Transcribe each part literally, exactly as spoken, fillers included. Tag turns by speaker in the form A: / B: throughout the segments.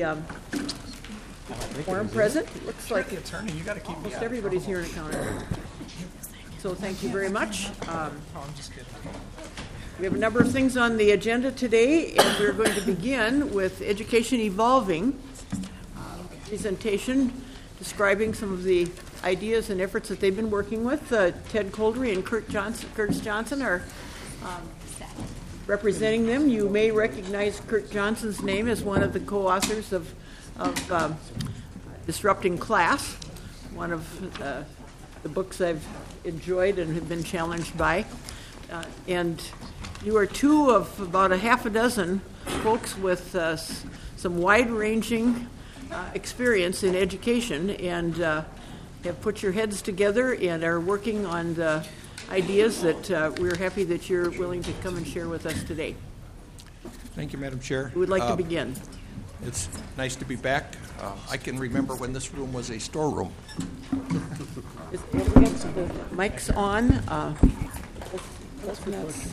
A: Um, Quorum present. Looks like
B: the attorney, you got to keep me
A: almost
B: out.
A: everybody's here in Encounter. So thank you very much. Um,
B: Oh, I'm just kidding.
A: we have a number of things on the agenda today, and we're going to begin with Education Evolving, uh, presentation describing some of the ideas and efforts that they've been working with. Uh, Ted Coldry and Kurt Johnson, Curtis Johnson are um, representing them. You may recognize Kurt Johnson's name as one of the co-authors of, of um, Disrupting Class, one of uh, the books I've enjoyed and have been challenged by. Uh, and you are two of about a half a dozen folks with uh, s- some wide-ranging uh, experience in education and uh, have put your heads together and are working on the ideas that uh, we're happy that you're willing to come and share with us today.
C: Thank you, Madam Chair.
A: We would like
C: Uh,
A: to begin.
C: It's nice to be back. Uh, I can remember when this room was a storeroom.
A: Is, the mic's on. Uh, let's, let's,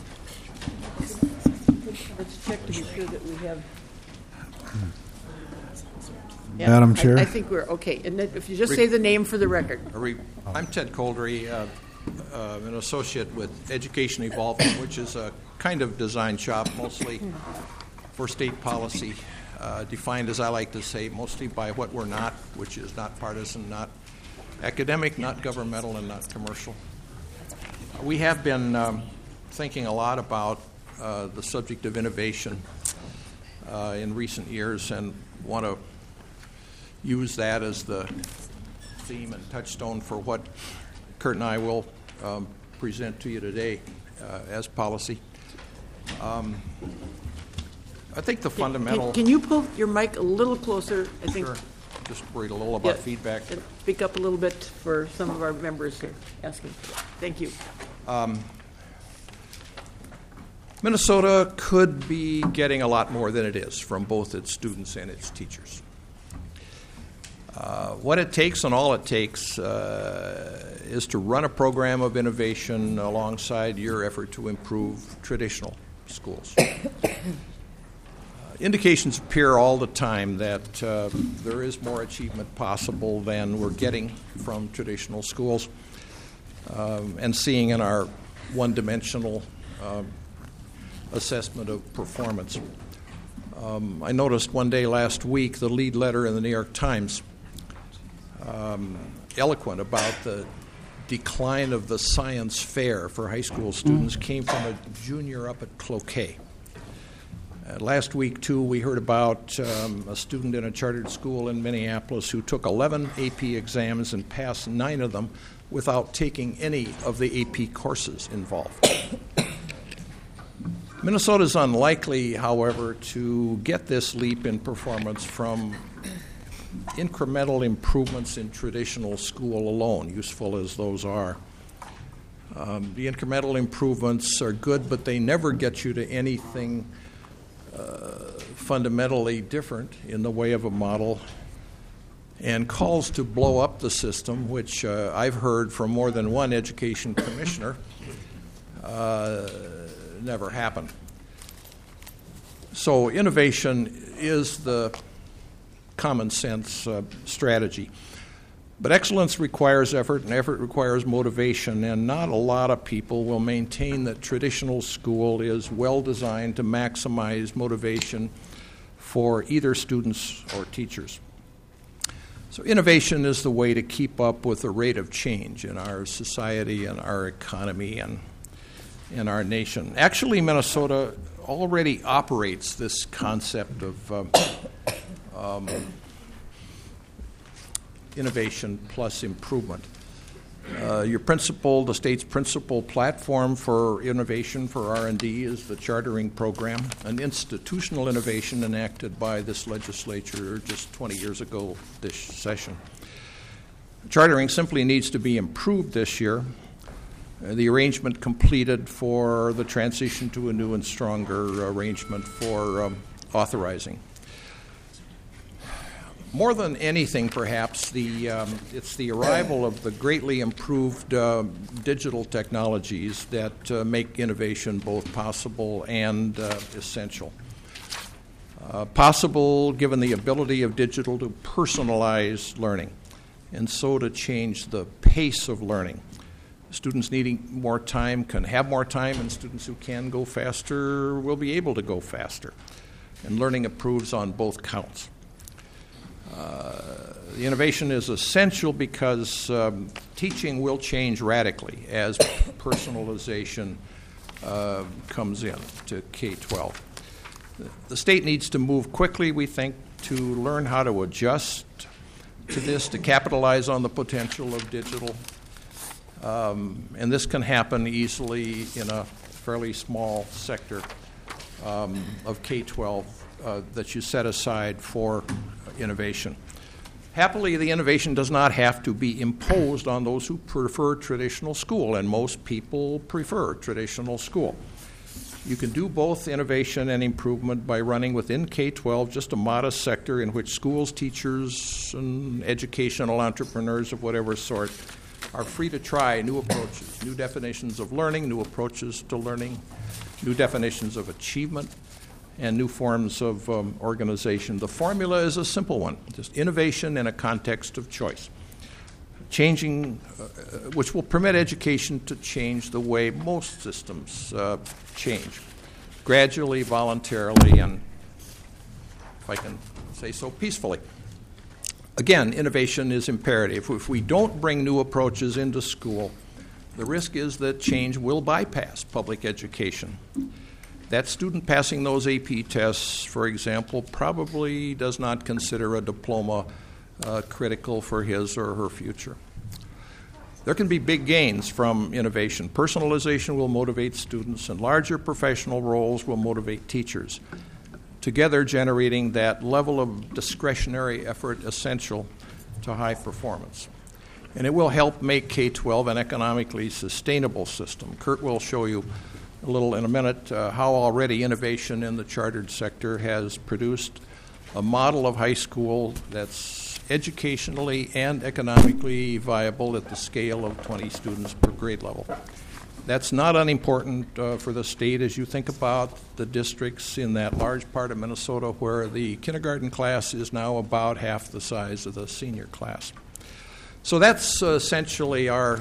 A: let's check to be sure that we have. Yeah,
D: Madam
A: I-
D: Chair?
A: I, think we're okay. And then if you just say the name for the record.
C: Are we- I'm Ted Coldry, uh, uh, an associate with Education Evolving, which is a kind of design shop, mostly for state policy, uh, defined, as I like to say, mostly by what we're not, which is not partisan, not academic, not governmental, and not commercial. We have been um, thinking a lot about uh, the subject of innovation uh, in recent years and want to use that as the theme and touchstone for what Kurt and I will um, present to you today uh, as policy. Um, I think the fundamental...
A: Can, can you pull your mic a little closer? I think.
C: Sure. Just worried a little about
A: Yeah,
C: feedback.
A: and speak up a little bit for some of our members here asking. Thank you.
C: Um, Minnesota could be getting a lot more than it is from both its students and its teachers. Uh, what it takes and all it takes uh, is to run a program of innovation alongside your effort to improve traditional schools. Uh, indications appear all the time that uh, there is more achievement possible than we're getting from traditional schools, um, and seeing in our one-dimensional uh, assessment of performance. Um, I noticed one day last week the lead letter in the New York Times, um, eloquent about the decline of the science fair for high school students, came from a junior up at Cloquet. Uh, last week, too, we heard about um, a student in a chartered school in Minneapolis who took eleven A P exams and passed nine of them without taking any of the A P courses involved. Minnesota is unlikely, however, to get this leap in performance from incremental improvements in traditional school alone, useful as those are. Um, the incremental improvements are good, but they never get you to anything uh, fundamentally different in the way of a model. And calls to blow up the system, which uh, I've heard from more than one education commissioner, uh, never happened. So innovation is the common sense uh, strategy. But excellence requires effort, and effort requires motivation, and not a lot of people will maintain that traditional school is well designed to maximize motivation for either students or teachers. So innovation is the way to keep up with the rate of change in our society and our economy and in our nation. Actually, Minnesota already operates this concept of um, um, innovation plus improvement. Uh, your principal, the state's principal platform for innovation for R and D is the chartering program, an institutional innovation enacted by this legislature just twenty years ago this session. Chartering simply needs to be improved this year. Uh, the arrangement completed for the transition to a new and stronger arrangement for um, authorizing. More than anything, perhaps, the um, it's the arrival of the greatly improved uh, digital technologies that uh, make innovation both possible and uh, essential. Uh, possible given the ability of digital to personalize learning and so to change the pace of learning. Students needing more time can have more time, and students who can go faster will be able to go faster. And learning improves on both counts. Uh, the innovation is essential because um, teaching will change radically as personalization uh, comes in to K twelve. The state needs to move quickly, we think, to learn how to adjust to this, to capitalize on the potential of digital. Um, and this can happen easily in a fairly small sector um, of K twelve uh, that you set aside for innovation. Happily, the innovation does not have to be imposed on those who prefer traditional school, and most people prefer traditional school. You can do both innovation and improvement by running within K twelve just a modest sector in which schools, teachers, and educational entrepreneurs of whatever sort are free to try new approaches, new definitions of learning, new approaches to learning, new definitions of achievement, and new forms of um, organization. The formula is a simple one, just innovation in a context of choice, changing, uh, which will permit education to change the way most systems uh, change, gradually, voluntarily, and, if I can say so, peacefully. Again, innovation is imperative. If we don't bring new approaches into school, the risk is that change will bypass public education. That student passing those A P tests, for example, probably does not consider a diploma uh, critical for his or her future. There can be big gains from innovation. Personalization will motivate students, and larger professional roles will motivate teachers, together generating that level of discretionary effort essential to high performance. And it will help make K twelve an economically sustainable system. Kurt will show you a little in a minute uh, how already innovation in the chartered sector has produced a model of high school that's educationally and economically viable at the scale of twenty students per grade level. That's not unimportant uh, for the state as you think about the districts in that large part of Minnesota where the kindergarten class is now about half the size of the senior class. So that's uh, essentially our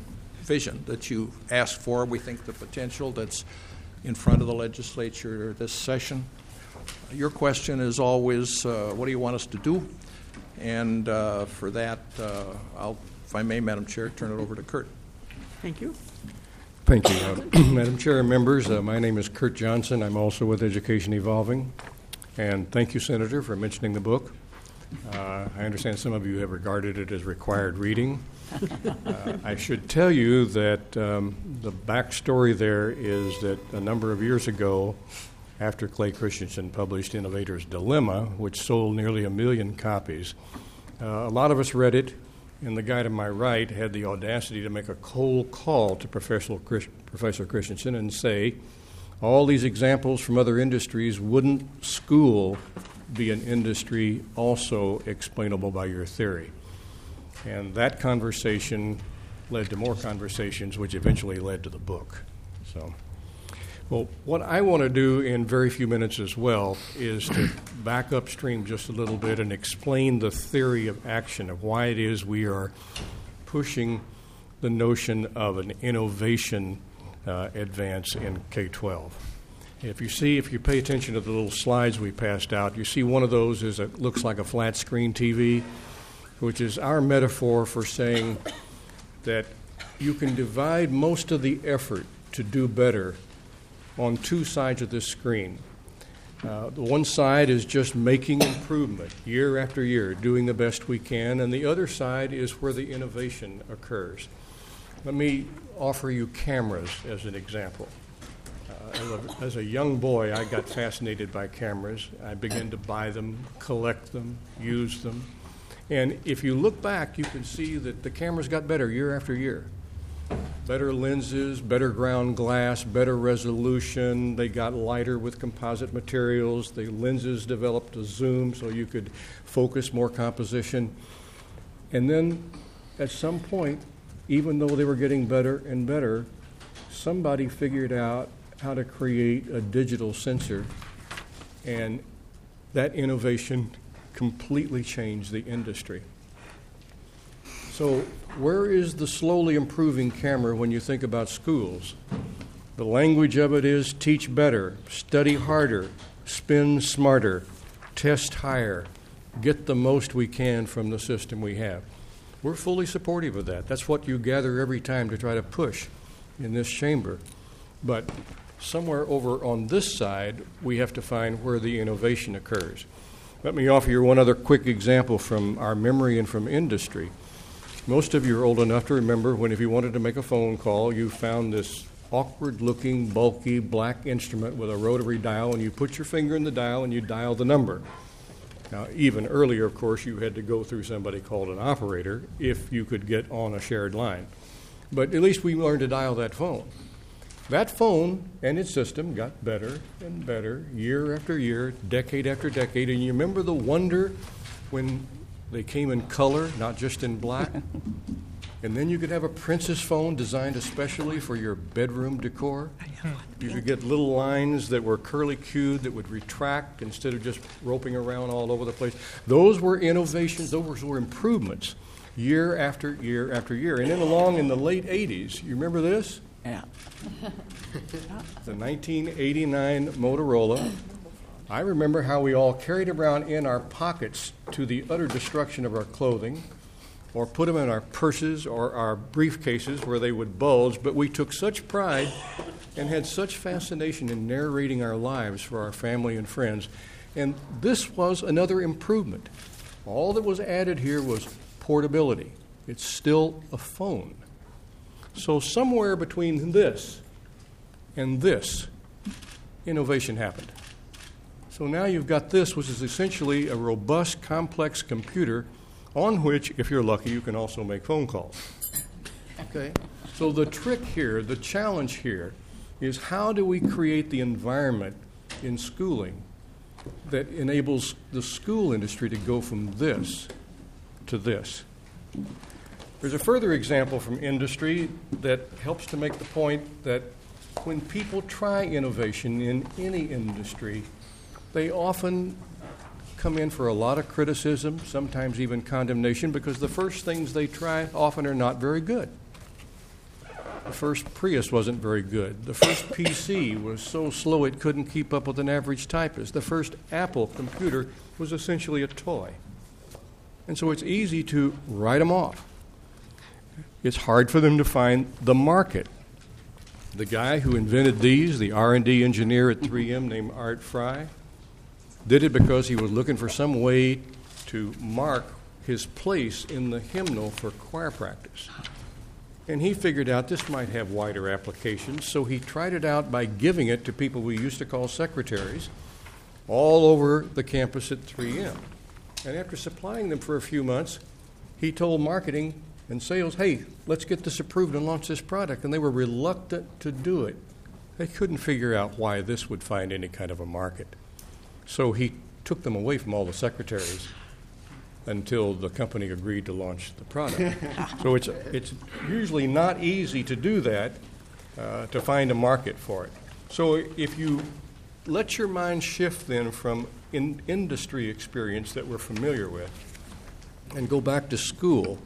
C: vision that you asked for. We think the potential that's in front of the legislature this session. Your question is always, uh, what do you want us to do? And uh, for that, uh, I'll, if I may, Madam Chair, turn it over to Kurt.
A: Thank you.
B: Thank you, uh, Madam Chair and members. Uh, my name is Kurt Johnson. I'm also with Education Evolving. And thank you, Senator, for mentioning the book. Uh, I understand some of you have regarded it as required reading. Uh, I should tell you that um, the backstory there is that a number of years ago, after Clay Christensen published Innovator's Dilemma, which sold nearly a million copies, uh, a lot of us read it, and the guy to my right had the audacity to make a cold call to Professor, Chris, Professor Christensen and say, all these examples from other industries, wouldn't school be an industry also explainable by your theory? And that conversation led to more conversations, which eventually led to the book. So, well, what I want to do in very few minutes as well is to back upstream just a little bit and explain the theory of action of why it is we are pushing the notion of an innovation uh, advance in K twelve. If you see, if you pay attention to the little slides we passed out, you see one of those is a, looks like a flat screen T V, which is our metaphor for saying that you can divide most of the effort to do better on two sides of this screen. Uh, the one side is just making improvement year after year, doing the best we can, and the other side is where the innovation occurs. Let me offer you cameras as an example. Uh, as, a, as a young boy, I got fascinated by cameras. I began to buy them, collect them, use them. And if you look back, you can see that the cameras got better year after year. Better lenses, better ground glass, better resolution. They got lighter with composite materials. The lenses developed a zoom so you could focus more composition. And then at some point, even though they were getting better and better, somebody figured out how to create a digital sensor and that innovation completely changed the industry. So where is the slowly improving camera when you think about schools? The language of it is teach better, study harder, spend smarter, test higher, get the most we can from the system we have. We're fully supportive of that. That's what you gather every time to try to push in this chamber. But somewhere over on this side, we have to find where the innovation occurs. Let me offer you one other quick example from our memory and from industry. Most of you are old enough to remember when if you wanted to make a phone call, you found this awkward-looking, bulky, black instrument with a rotary dial, and you put your finger in the dial and you dial the number. Now, even earlier, of course, you had to go through somebody called an operator if you could get on a shared line. But at least we learned to dial that phone. That phone and its system got better and better year after year, decade after decade. And you remember the wonder when they came in color, not just in black? And then you could have a Princess phone designed especially for your bedroom decor. You could get little lines that were curly-cued that would retract instead of just roping around all over the place. Those were innovations. Those were improvements year after year after year. And then along in the late eighties, you remember this?
D: Yeah.
B: The nineteen eighty-nine Motorola. I remember how we all carried around in our pockets to the utter destruction of our clothing, or put them in our purses or our briefcases where they would bulge, but we took such pride and had such fascination in narrating our lives for our family and friends. And this was another improvement. All that was added here was portability. It's still a phone. So somewhere between this and this, innovation happened. So now you've got this, which is essentially a robust, complex computer on which, if you're lucky, you can also make phone calls. Okay? So the trick here, the challenge here, is how do we create the environment in schooling that enables the school industry to go from this to this? There's a further example from industry that helps to make the point that when people try innovation in any industry, they often come in for a lot of criticism, sometimes even condemnation, because the first things they try often are not very good. The first Prius wasn't very good. The first P C was so slow it couldn't keep up with an average typist. The first Apple computer was essentially a toy. And so it's easy to write them off. It's hard for them to find the market. The guy who invented these, the R and D engineer at three M named Art Fry, did it because he was looking for some way to mark his place in the hymnal for choir practice. And he figured out this might have wider applications, so he tried it out by giving it to people we used to call secretaries all over the campus at three M. And after supplying them for a few months, he told marketing and sales, hey, let's get this approved and launch this product. And they were reluctant to do it. They couldn't figure out why this would find any kind of a market. So he took them away from all the secretaries until the company agreed to launch the product. So it's it's usually not easy to do that, uh, to find a market for it. So if you let your mind shift then from in industry experience that we're familiar with and go back to school,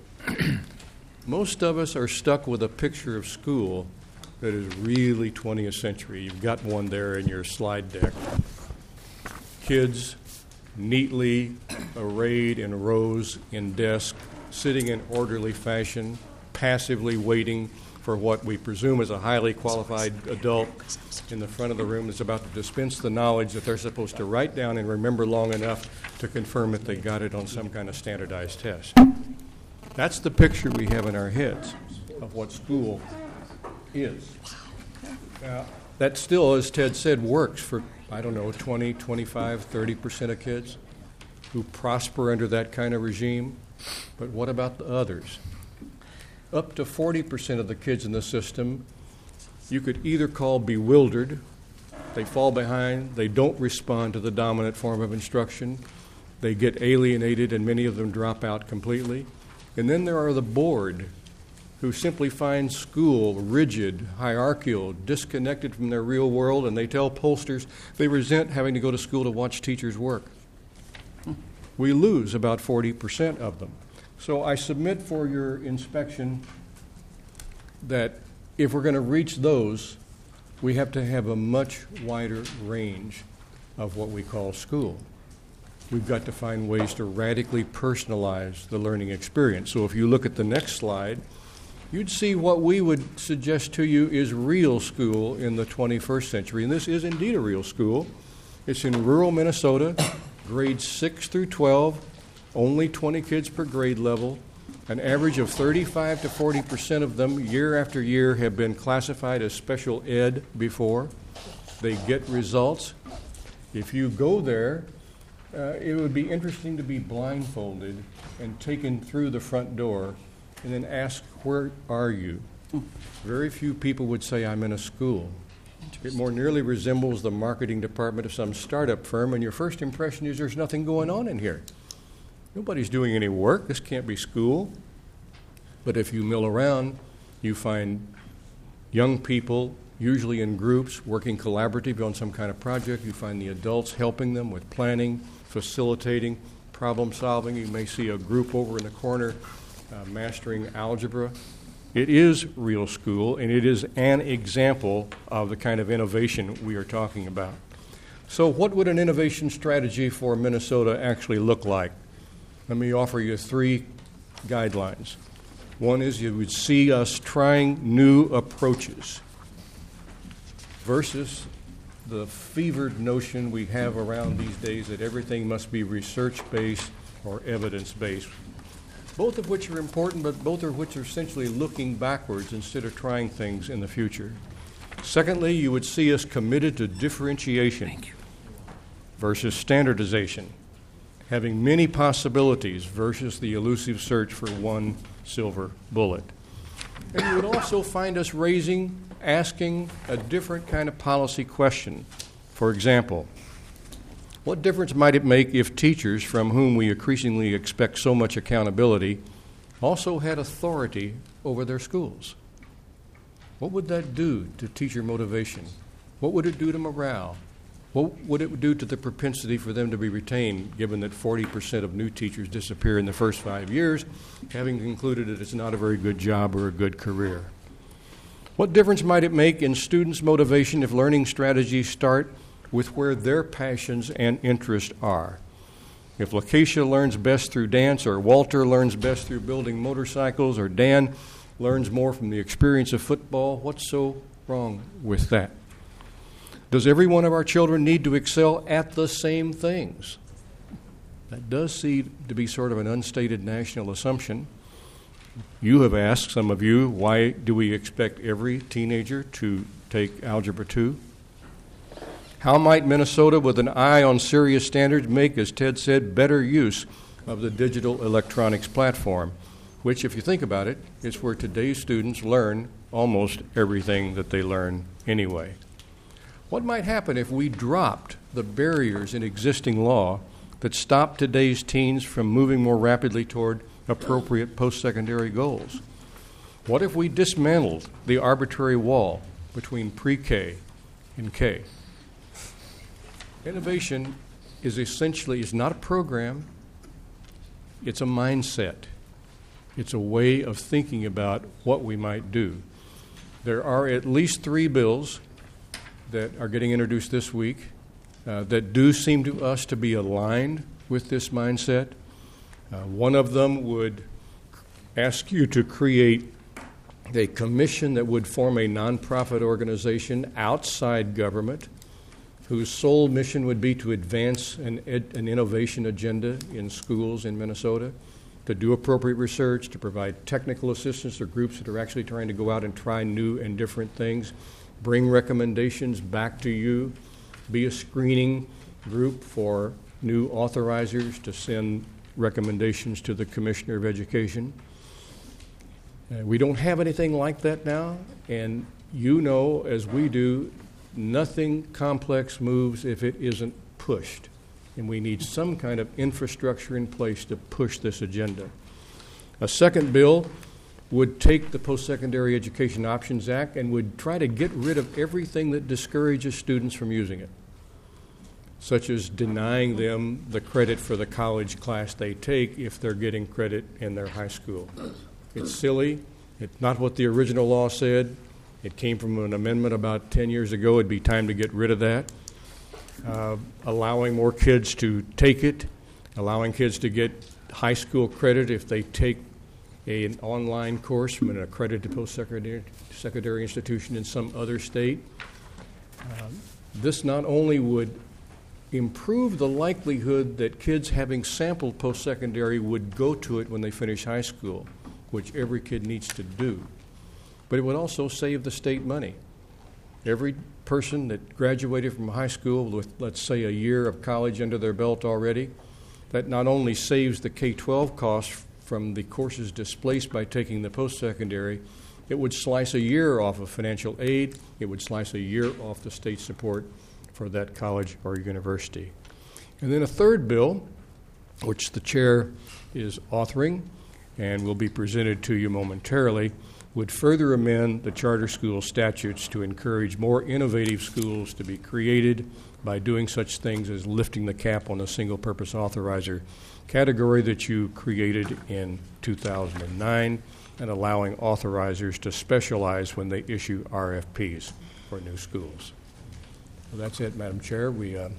B: most of us are stuck with a picture of school that is really twentieth century. You've got one there in your slide deck. Kids neatly arrayed in rows in desks, sitting in orderly fashion, passively waiting for what we presume is a highly qualified adult in the front of the room that's about to dispense the knowledge that they're supposed to write down and remember long enough to confirm that they got it on some kind of standardized test. That's the picture we have in our heads of what school is. Now, that still, as Ted said, works for, I don't know, twenty, twenty-five, thirty percent of kids who prosper under that kind of regime. But what about the others? Up to forty percent of the kids in the system you could either call bewildered, they fall behind, they don't respond to the dominant form of instruction, they get alienated, and many of them drop out completely. And then there are the bored, who simply find school rigid, hierarchical, disconnected from their real world, and they tell pollsters they resent having to go to school to watch teachers work. we lose about forty percent of them. So I submit for your inspection that if we're going to reach those, we have to have a much wider range of what we call school. We've got to find ways to radically personalize the learning experience. So if you look at the next slide, you'd see what we would suggest to you is real school in the twenty-first century. And this is indeed a real school. It's in rural Minnesota, grades six through twelve, only twenty kids per grade level. An average of thirty-five to forty percent of them year after year have been classified as special ed before. They get results. If you go there, uh, it would be interesting to be blindfolded and taken through the front door and then asked, where are you? Very few people would say, I'm in a school. It more nearly resembles the marketing department of some startup firm, and your first impression is there's nothing going on in here. Nobody's doing any work. This can't be school. But if you mill around, you find young people, usually in groups, working collaboratively on some kind of project. You find the adults helping them with planning, facilitating, problem solving. You may see a group over in the corner uh, mastering algebra. It is real school, and it is an example of the kind of innovation we are talking about. So what would an innovation strategy for Minnesota actually look like? Let me offer you three guidelines. One is you would see us trying new approaches versus the fevered notion we have around these days that everything must be research-based or evidence-based, both of which are important, but both of which are essentially looking backwards instead of trying things in the future. Secondly, you would see us committed to differentiation versus standardization, having many possibilities versus the elusive search for one silver bullet. And you would also find us raising, asking a different kind of policy question. For example, what difference might it make if teachers, from whom we increasingly expect so much accountability, also had authority over their schools? What would that do to teacher motivation? What would it do to morale? What would it do to the propensity for them to be retained, given that forty percent of new teachers disappear in the first five years, having concluded that it's not a very good job or a good career? What difference might it make in students' motivation if learning strategies start with where their passions and interests are? If Lakeisha learns best through dance, or Walter learns best through building motorcycles, or Dan learns more from the experience of football, what's so wrong with that? Does every one of our children need to excel at the same things? That does seem to be sort of an unstated national assumption. You have asked, some of you, why do we expect every teenager to take Algebra two? How might Minnesota, with an eye on serious standards, make, as Ted said, better use of the digital electronics platform, which, if you think about it, is where today's students learn almost everything that they learn anyway? What might happen if we dropped the barriers in existing law that stop today's teens from moving more rapidly toward appropriate post-secondary goals? What if we dismantled the arbitrary wall between pre-K and K? Innovation is essentially, is not a program, it's a mindset. It's a way of thinking about what we might do. There are at least three bills that are getting introduced this week uh, that do seem to us to be aligned with this mindset. Uh, one of them would ask you to create a commission that would form a nonprofit organization outside government whose sole mission would be to advance an, ed, an innovation agenda in schools in Minnesota, to do appropriate research, to provide technical assistance to groups that are actually trying to go out and try new and different things, bring recommendations back to you, be a screening group for new authorizers to send recommendations to the Commissioner of Education. Uh, we don't have anything like that now, and you know, as we do, nothing complex moves if it isn't pushed, and we need some kind of infrastructure in place to push this agenda. A second bill would take the Post-Secondary Education Options Act and would try to get rid of everything that discourages students from using it. such as denying them the credit for the college class they take if they're getting credit in their high school. It's silly. It's not what the original law said. It came from an amendment about ten years ago. It'd be time to get rid of that. Uh, allowing more kids to take it, allowing kids to get high school credit if they take a, an online course from an accredited post-secondary secondary institution in some other state. Uh, this not only would improve the likelihood that kids having sampled post-secondary would go to it when they finish high school, which every kid needs to do, but it would also save the state money. Every person that graduated from high school with, let's say, a year of college under their belt already, that not only saves the K twelve costs from the courses displaced by taking the post-secondary, it would slice a year off of financial aid, it would slice a year off the state support for that college or university. And then a third bill, which the chair is authoring and will be presented to you momentarily, would further amend the charter school statutes to encourage more innovative schools to be created by doing such things as lifting the cap on the single-purpose authorizer category that you created in two thousand nine and allowing authorizers to specialize when they issue R F Ps for new schools. Well, that's it, Madam Chair. We uh,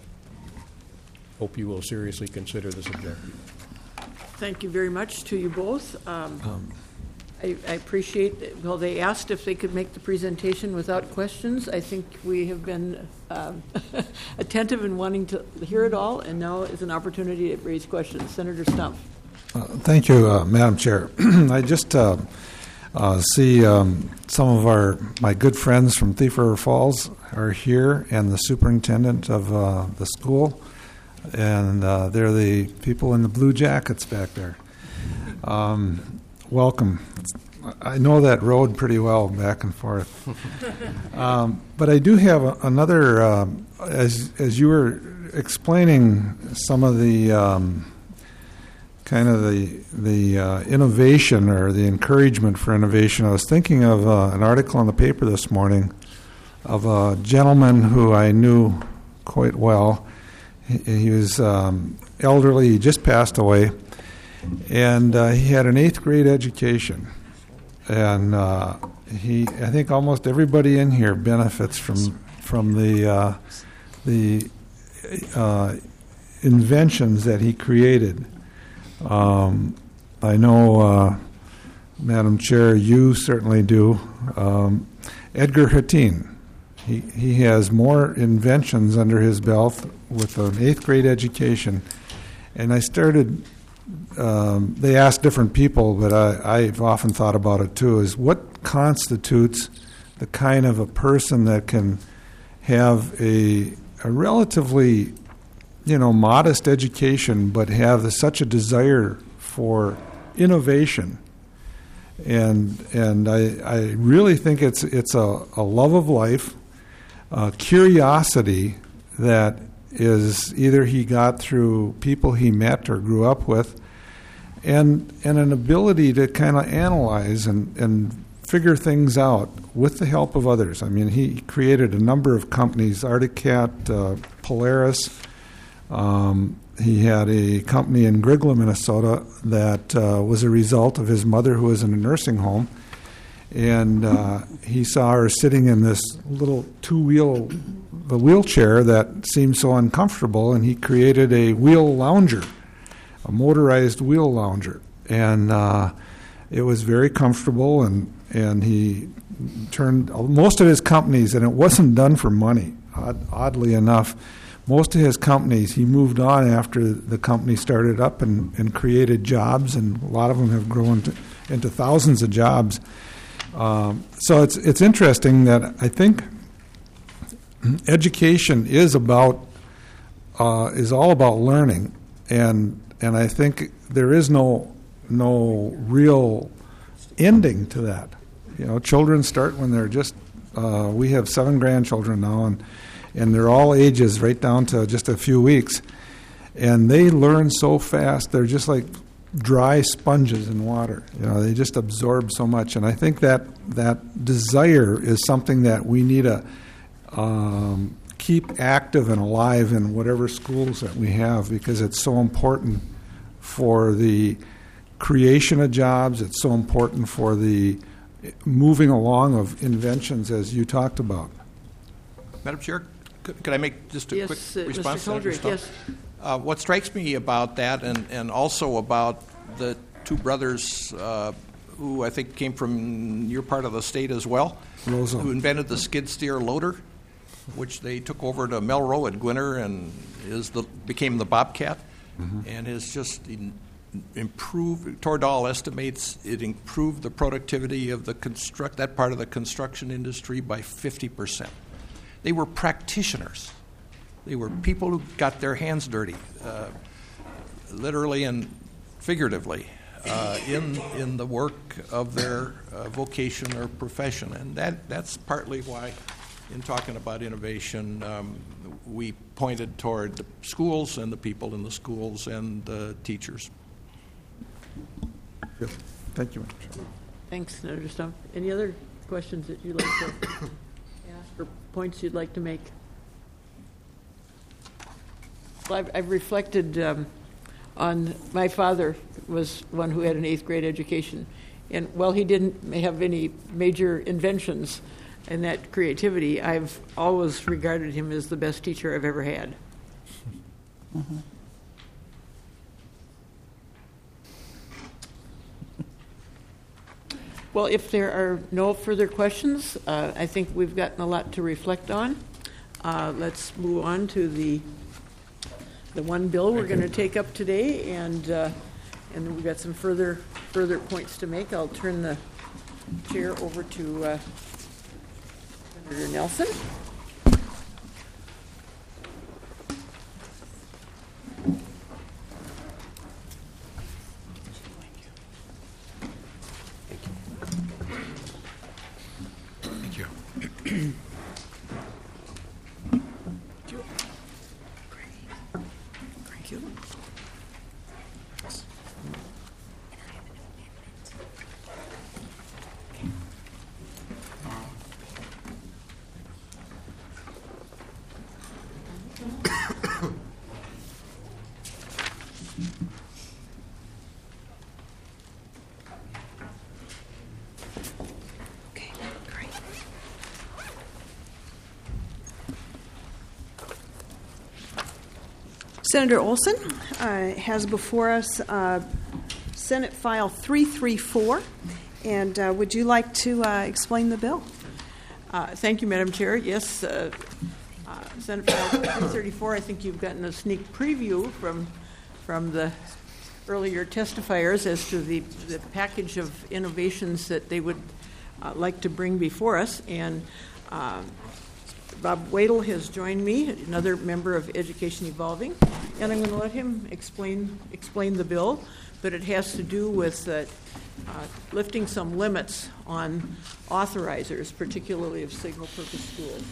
B: hope you will seriously consider this objective.
A: Thank you very much to you both. Um, um, I, I appreciate that. Well, they asked if they could make the presentation without questions. I think we have been um, attentive in wanting to hear it all, and now is an opportunity to raise questions. Senator Stumpf.
D: Uh, thank you, uh, Madam Chair. I just uh, uh, see um, some of our my good friends from Thief River Falls are here, and the superintendent of uh, the school, and uh, they're the people in the blue jackets back there. Um, welcome. I know that road pretty well, back and forth. um, but I do have a, another, uh, as as you were explaining some of the um, kind of the the uh, innovation or the encouragement for innovation, I was thinking of uh, an article in the paper this morning of a gentleman who I knew quite well. He, he was um, elderly, he just passed away, and uh, he had an eighth grade education. And uh, he, I think almost everybody in here benefits from from the uh, the uh, inventions that he created. Um, I know, uh, Madam Chair, you certainly do. Um, Edgar Hattin, he he has more inventions under his belt with an eighth grade education, and I started. Um, they ask different people, but I, I've often thought about it too, is what constitutes the kind of a person that can have a, a relatively, you know, modest education, but have the, such a desire for innovation. And and I, I really think it's it's a, a love of life, a curiosity that is either he got through people he met or grew up with, and and an ability to kind of analyze and, and figure things out with the help of others. I mean, he created a number of companies, Arctic Cat, uh, Polaris. Um, he had a company in Grigla, Minnesota that uh, was a result of his mother who was in a nursing home. And uh, he saw her sitting in this little two-wheel the wheelchair that seemed so uncomfortable, and he created a wheel lounger, a motorized wheel lounger. And uh, it was very comfortable, and, and he turned most of his companies, and it wasn't done for money, odd, oddly enough. Most of his companies, he moved on after the company started up and, and created jobs, and a lot of them have grown to, into thousands of jobs. Um, so it's it's interesting that I think education is about uh, is all about learning, and and I think there is no no real ending to that. You know, children start when they're just. Uh, we have seven grandchildren now, and and they're all ages, right down to just a few weeks, and they learn so fast. They're just like dry sponges in water. You know, they just absorb so much, and I think that that desire is something that we need to um, keep active and alive in whatever schools that we have, because it's so important for the creation of jobs. It's so important for the moving along of inventions, as you talked about.
C: Madam Chair, could, could I make just a
A: Yes,
C: quick
A: uh,
C: response?
A: Mister
C: to that,
A: Holdridge, yes.
C: Uh, what strikes me about that, and, and also about the two brothers uh, who I think came from your part of the state as well,
D: Rosa.
C: who invented the skid steer loader, which they took over to Melrose at Gwinner and is the became the Bobcat, mm-hmm. and has just in, improved. Tordal estimates it improved the productivity of the construct that part of the construction industry by fifty percent. They were practitioners. They were people who got their hands dirty, uh, literally and figuratively, uh, in in the work of their uh, vocation or profession, and that that's partly why, in talking about innovation, um, we pointed toward the schools and the people in the schools and the teachers.
D: Yes. Thank you.
A: Thanks, Senator Stump. Any other questions that you'd like to ask or points you'd like to make? Well, I've, I've reflected um, on my father was one who had an eighth grade education, and while he didn't have any major inventions and that creativity, I've always regarded him as the best teacher I've ever had. Mm-hmm. Well, if there are no further questions, uh, I think we've gotten a lot to reflect on. Uh, let's move on to the the one bill we're going to take up today, and uh, and we've got some further further points to make. I'll turn the chair over to uh, Senator Nelson.
C: Thank you.
A: Thank you.
E: Okay, great. Senator Olson uh, has before us uh, Senate File three thirty-four, and uh, would you like to uh, explain the bill?
A: Uh, thank you, Madam Chair. Yes, uh, uh, Senate File three thirty-four, I think you've gotten a sneak preview from from the earlier testifiers as to the, the package of innovations that they would uh, like to bring before us. And um, Bob Wadle has joined me, another member of Education Evolving, and I'm going to let him explain explain the bill, but it has to do with uh, uh, lifting some limits on authorizers, particularly of signal-purpose schools.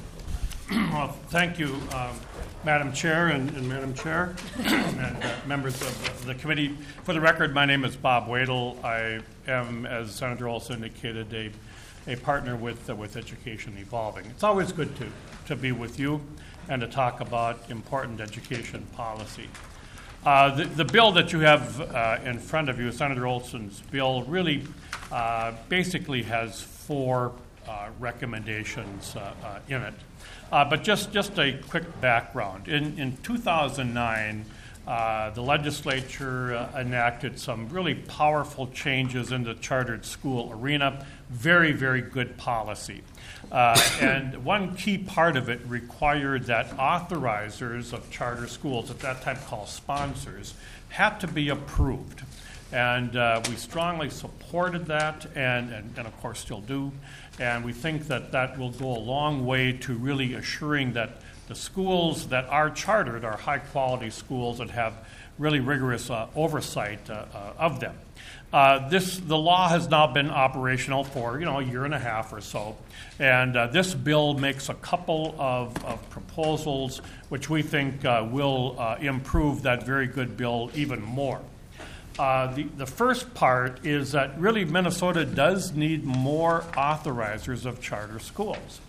F: Well, thank you, um, Madam Chair and, and Madam Chair and uh, members of the committee. For the record, my name is Bob Wadle. I am, as Senator Olson indicated, a a partner with uh, with Education Evolving. It's always good to, to be with you and to talk about important education policy. Uh, the, the bill that you have uh, in front of you, Senator Olson's bill, really uh, basically has four uh, recommendations uh, uh, in it. Uh, but just, just a quick background. In, in two thousand nine, uh, the legislature uh, enacted some really powerful changes in the chartered school arena. Very, very good policy. Uh, and one key part of it required that authorizers of charter schools, at that time called sponsors, had to be approved. And uh, we strongly supported that, and, and, and of course still do. And we think that that will go a long way to really assuring that the schools that are chartered are high-quality schools that have really rigorous uh, oversight uh, uh, of them. Uh, this the law has now been operational for you know a year and a half or so, and uh, this bill makes a couple of, of proposals which we think uh, will uh, improve that very good bill even more. Uh, the, the first part is that really Minnesota does need more authorizers of charter schools.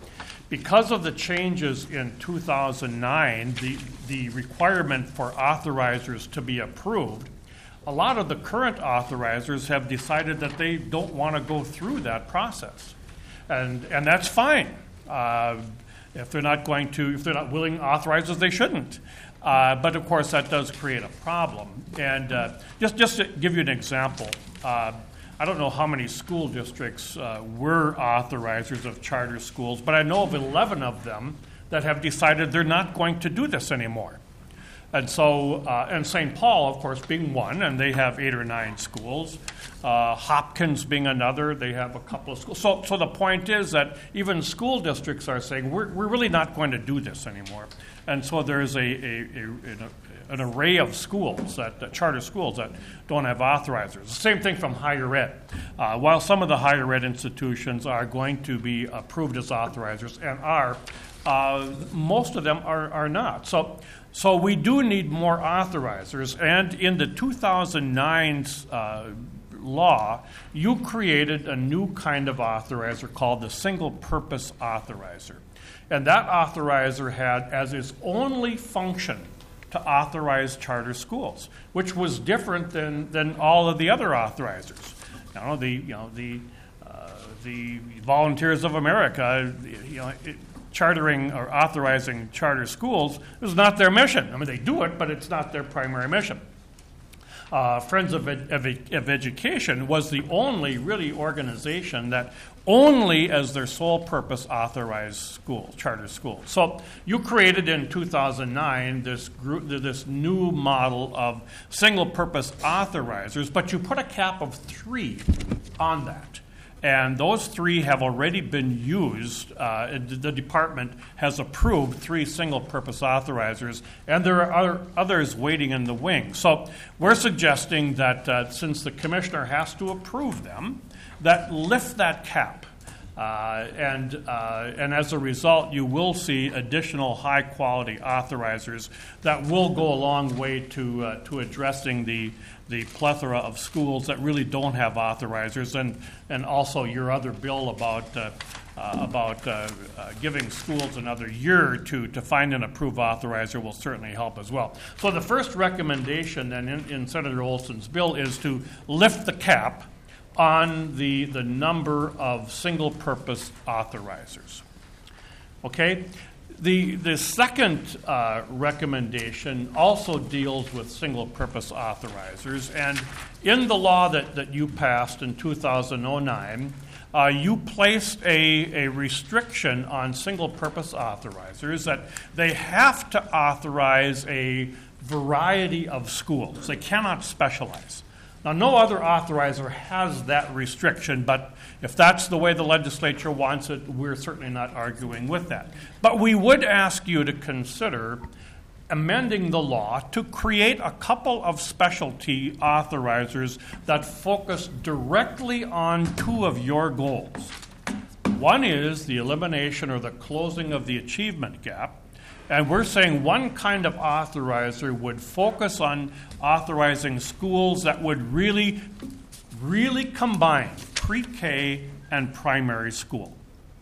F: because of the changes in two thousand nine, the, the requirement for authorizers to be approved, a lot of the current authorizers have decided that they don't want to go through that process. And, and that's fine. Uh, if they're not going to, if they're not willing authorizers, they shouldn't. Uh, but of course, that does create a problem. And uh, just, just to give you an example, uh, I don't know how many school districts uh, were authorizers of charter schools, but I know of eleven of them that have decided they're not going to do this anymore. And so, uh, and Saint Paul, of course, being one, and they have eight or nine schools. Uh, Hopkins being another, they have a couple of schools. So, so the point is that even school districts are saying, we're, we're really not going to do this anymore. And so there's a, a, a, an array of schools, that uh, charter schools, that don't have authorizers. The same thing from higher ed. Uh, while some of the higher ed institutions are going to be approved as authorizers, and are, uh, most of them are, are not. So. So we do need more authorizers, and in the two thousand nine uh, law, you created a new kind of authorizer called the single-purpose authorizer. And that authorizer had as its only function to authorize charter schools, which was different than, than all of the other authorizers. You know, the, you know, the, uh, the Volunteers of America, you know, it, chartering or authorizing charter schools is not their mission. I mean, they do it, but it's not their primary mission. Uh, Friends of, Ed- of, Ed- of Education was the only really organization that only as their sole purpose authorized schools, charter schools. So you created in two thousand nine this group, this new model of single-purpose authorizers, but you put a cap of three on that. And those three have already been used. Uh, the department has approved three single-purpose authorizers, and there are other, others waiting in the wings. So we're suggesting that uh, since the commissioner has to approve them, that lift that cap. Uh, and, uh, and as a result, you will see additional high-quality authorizers that will go a long way to, uh, to addressing the the plethora of schools that really don't have authorizers, and, and also your other bill about uh, uh, about uh, uh, giving schools another year or two to find an approved authorizer will certainly help as well. So the first recommendation then in, in Senator Olson's bill is to lift the cap on the, the number of single-purpose authorizers. Okay? The, the second uh, recommendation also deals with single-purpose authorizers, and in the law that, that you passed in two thousand nine, uh, you placed a, a restriction on single-purpose authorizers that they have to authorize a variety of schools. They cannot specialize. Now, no other authorizer has that restriction, but if that's the way the legislature wants it, we're certainly not arguing with that. But we would ask you to consider amending the law to create a couple of specialty authorizers that focus directly on two of your goals. One is the elimination or the closing of the achievement gap. And we're saying one kind of authorizer would focus on authorizing schools that would really, really combine pre-K and primary school,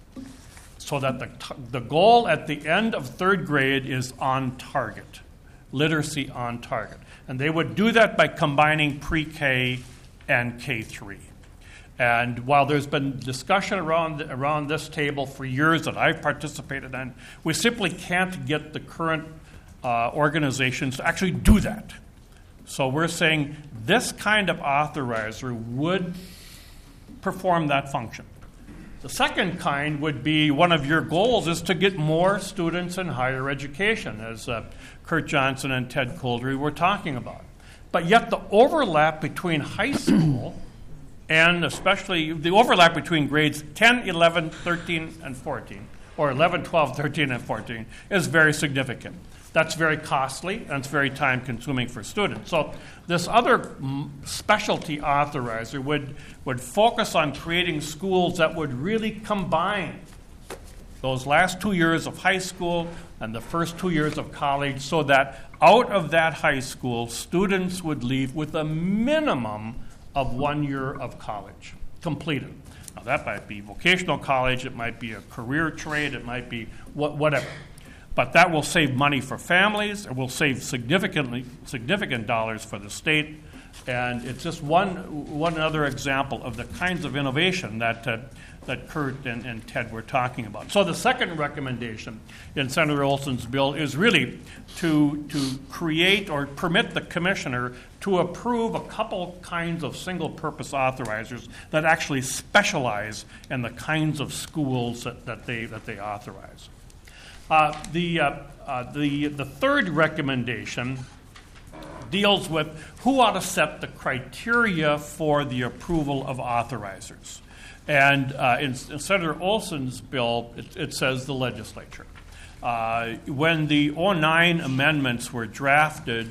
F: so that the, the goal at the end of third grade is on target, literacy on target. And they would do that by combining pre-K and K three. And while there's been discussion around around this table for years that I've participated in, we simply can't get the current uh, organizations to actually do that. So we're saying this kind of authorizer would perform that function. The second kind would be one of your goals is to get more students in higher education, as uh, Kurt Johnson and Ted Coldry were talking about. But yet the overlap between high school and especially the overlap between grades ten, eleven, thirteen, and fourteen, or eleven, twelve, thirteen, and fourteen, is very significant. That's very costly, and it's very time-consuming for students. So this other specialty authorizer would, would focus on creating schools that would really combine those last two years of high school and the first two years of college, so that out of that high school, students would leave with a minimum of one year of college completed. Now, that might be vocational college, it might be a career trade, it might be what, whatever. But that will save money for families, it will save significantly significant dollars for the state, and it's just one one other example of the kinds of innovation that uh, that Kurt and, and Ted were talking about. So the second recommendation in Senator Olson's bill is really to to create or permit the commissioner to approve a couple kinds of single-purpose authorizers that actually specialize in the kinds of schools that, that they that they authorize. Uh, the, uh, uh, the, the third recommendation deals with who ought to set the criteria for the approval of authorizers. And uh, in, in Senator Olson's bill, it, it says the legislature. Uh, when the oh nine amendments were drafted,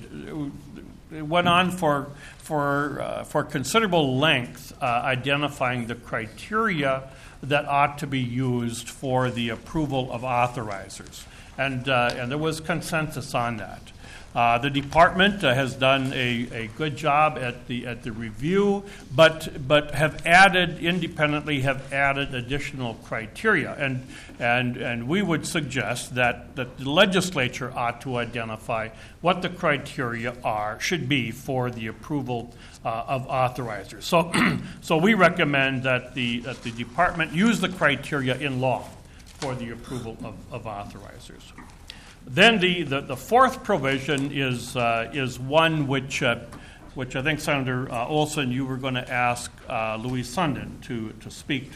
F: it went on for, for, uh, for considerable length uh, identifying the criteria that ought to be used for the approval of authorizers. And, uh, and there was consensus on that. Uh, the department uh, has done a, a good job at the at the review, but but have added independently have added additional criteria, and and and we would suggest that, that the legislature ought to identify what the criteria are should be for the approval uh, of authorizers. So so we recommend that the that the department use the criteria in law for the approval of, of authorizers. Then the, the, the fourth provision is uh, is one which uh, which I think Senator uh, Olson, you were going to ask uh, Louise Sundin to, to speak to,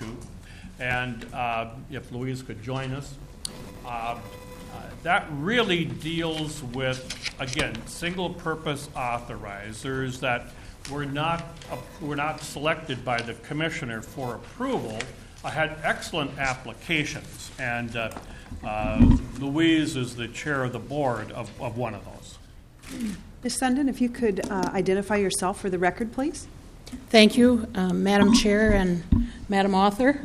F: and uh, if Louise could join us, uh, uh, that really deals with, again, single-purpose authorizers that were not uh, were not selected by the commissioner for approval. I had excellent applications, and uh, uh, Louise is the chair of the board of, of one of those.
E: Miz Sundin, if you could uh, identify yourself for the record, please.
G: Thank you, uh, Madam Chair and Madam Author.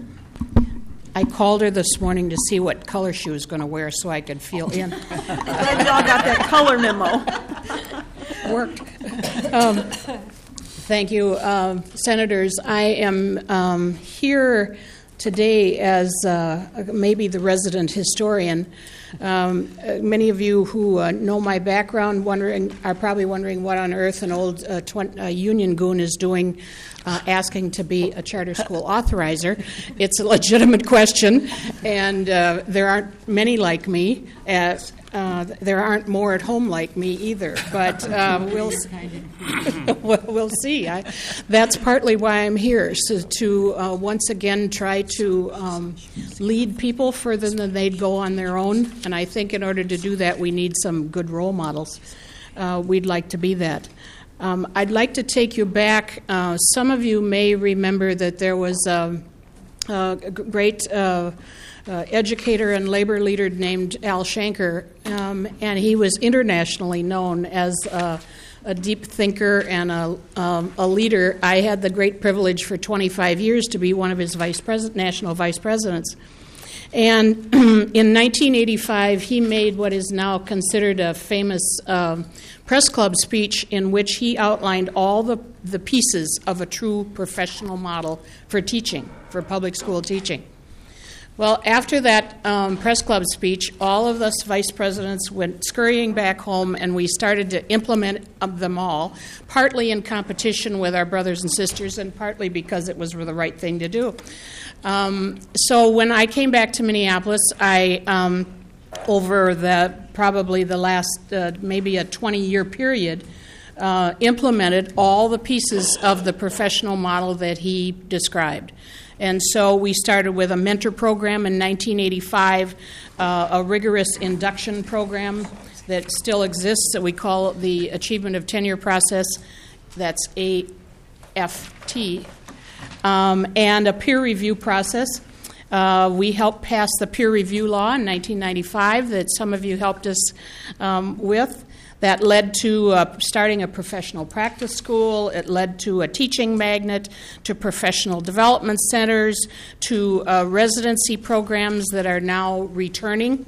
G: I called her this morning to see what color she was going to wear so I could feel in.
E: Glad you all got that color memo.
G: Worked. Um, thank you, um, Senators. I am um, here today as uh, maybe the resident historian. Um, uh, many of you who uh, know my background wondering are probably wondering what on earth an old uh, tw- uh, Union goon is doing uh, asking to be a charter school authorizer. It's a legitimate question, and uh, there aren't many like me. Uh, uh, there aren't more at home like me either, but uh, we'll, we'll see. I, that's partly why I'm here, so to uh, once again try to um, lead people further than they'd go on their own. And I think in order to do that, we need some good role models. Uh, we'd like to be that. Um, I'd like to take you back. Uh, some of you may remember that there was a, a great uh, uh, educator and labor leader named Al Shanker, um, and he was internationally known as uh, a deep thinker and a, um, a leader. I had the great privilege for twenty-five years to be one of his vice president, national vice presidents. And in nineteen eighty-five, he made what is now considered a famous um, press club speech in which he outlined all the, the pieces of a true professional model for teaching, for public school teaching. Well, after that um, press club speech, all of us vice presidents went scurrying back home, and we started to implement them all, partly in competition with our brothers and sisters, and partly because it was the right thing to do. Um, so when I came back to Minneapolis, I, um, over the probably the last uh, maybe a twenty-year period, uh, implemented all the pieces of the professional model that he described. And so we started with a mentor program in nineteen eighty-five, uh, a rigorous induction program that still exists that we call the Achievement of Tenure Process. That's A F T. Um, and a peer review process. Uh, we helped pass the peer review law in nineteen ninety-five that some of you helped us um, with. That led to uh, starting a professional practice school. It led to a teaching magnet, to professional development centers, to uh, residency programs that are now returning.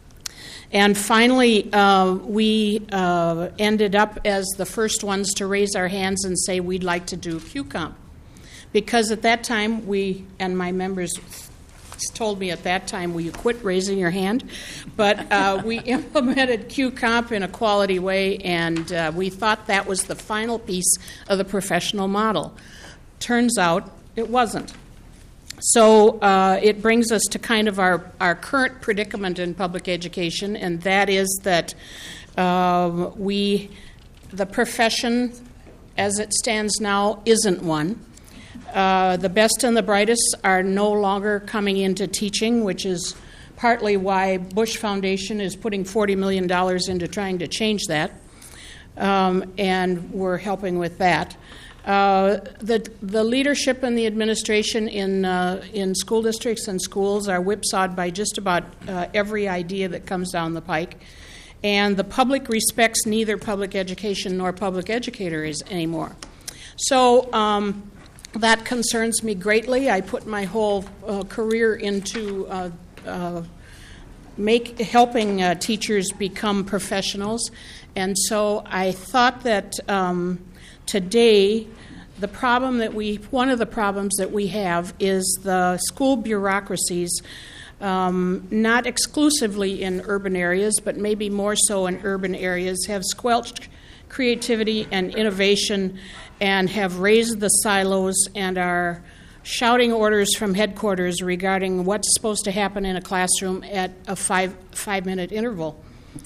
G: And finally, uh, we uh, ended up as the first ones to raise our hands and say we'd like to do Q COMP. because at that time we, and my members told me at that time, will you quit raising your hand? But uh, we implemented Q COMP in a quality way, and uh, we thought that was the final piece of the professional model. Turns out it wasn't. So uh, it brings us to kind of our, our current predicament in public education, and that is that uh, we, the profession as it stands now, isn't one. Uh, the best and the brightest are no longer coming into teaching, which is partly why Bush Foundation is putting forty million dollars into trying to change that, um, and we're helping with that. Uh, the the leadership and the administration in uh, in school districts and schools are whipsawed by just about uh, every idea that comes down the pike, and the public respects neither public education nor public educators anymore. So um, that concerns me greatly. I put my whole uh, career into uh, uh, make helping uh, teachers become professionals, and so I thought that. Um, Today, the problem that we, one of the problems that we have is the school bureaucracies, um, not exclusively in urban areas, but maybe more so in urban areas, have squelched creativity and innovation and have raised the silos and are shouting orders from headquarters regarding what's supposed to happen in a classroom at a five, five-minute interval.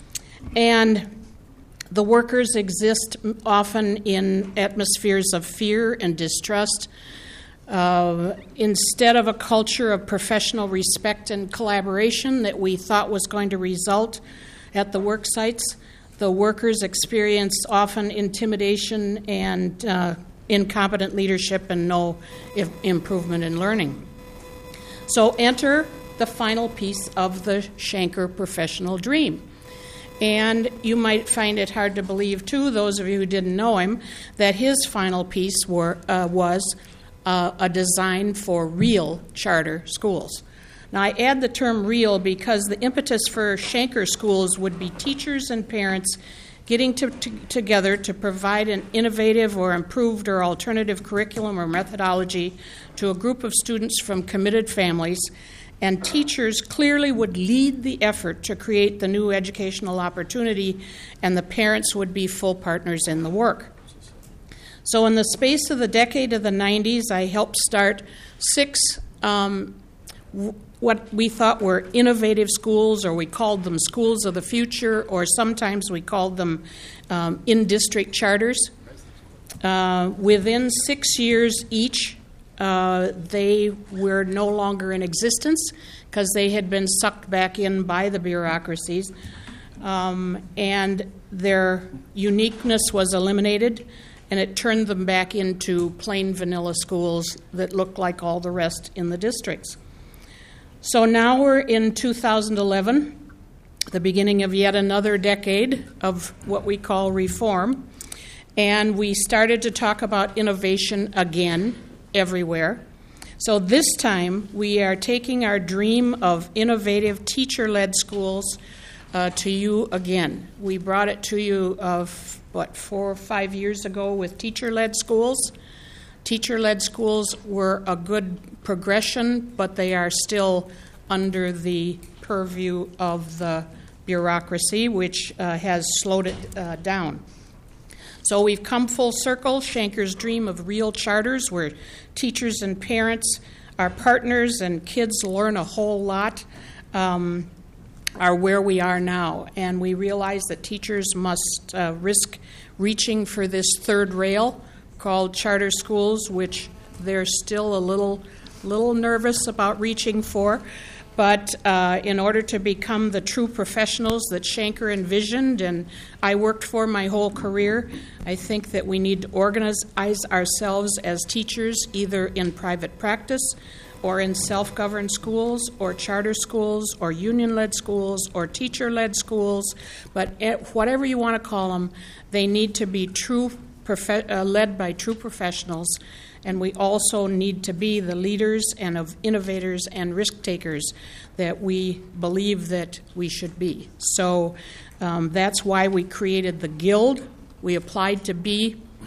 G: And the workers exist often in atmospheres of fear and distrust. Uh, instead of a culture of professional respect and collaboration that we thought was going to result at the work sites, the workers experience often intimidation and uh, incompetent leadership and no if improvement in learning. So enter the final piece of the Shanker professional dream. And you might find it hard to believe, too, those of you who didn't know him, that his final piece were, uh, was uh, a design for real charter schools. Now, I add the term real because the impetus for Shanker schools would be teachers and parents getting to, to, together to provide an innovative or improved or alternative curriculum or methodology to a group of students from committed families, and teachers clearly would lead the effort to create the new educational opportunity, and the parents would be full partners in the work. So in the space of the decade of the nineties, I helped start six um, w- what we thought were innovative schools, or we called them schools of the future, or sometimes we called them um, in-district charters. Uh, within six years each, Uh, they were no longer in existence because they had been sucked back in by the bureaucracies, um, and their uniqueness was eliminated, and it turned them back into plain vanilla schools that looked like all the rest in the districts. So now we're in two thousand eleven, the beginning of yet another decade of what we call reform, and we started to talk about innovation again everywhere. So this time we are taking our dream of innovative teacher-led schools uh, to you again. We brought it to you of what four or five years ago with teacher-led schools. Teacher-led schools were a good progression, but they are still under the purview of the bureaucracy, which uh, has slowed it uh, down. So we've come full circle, Shanker's dream of real charters where teachers and parents are partners and kids learn a whole lot, um, are where we are now. And we realize that teachers must uh, risk reaching for this third rail called charter schools, which they're still a little, little nervous about reaching for. But uh, in order to become the true professionals that Shanker envisioned and I worked for my whole career, I think that we need to organize ourselves as teachers either in private practice or in self-governed schools or charter schools or union-led schools or teacher-led schools. But whatever you want to call them, they need to be true, prof- uh, led by true professionals. And we also need to be the leaders and of innovators and risk takers that we believe that we should be. So um, that's why we created the Guild. We applied to be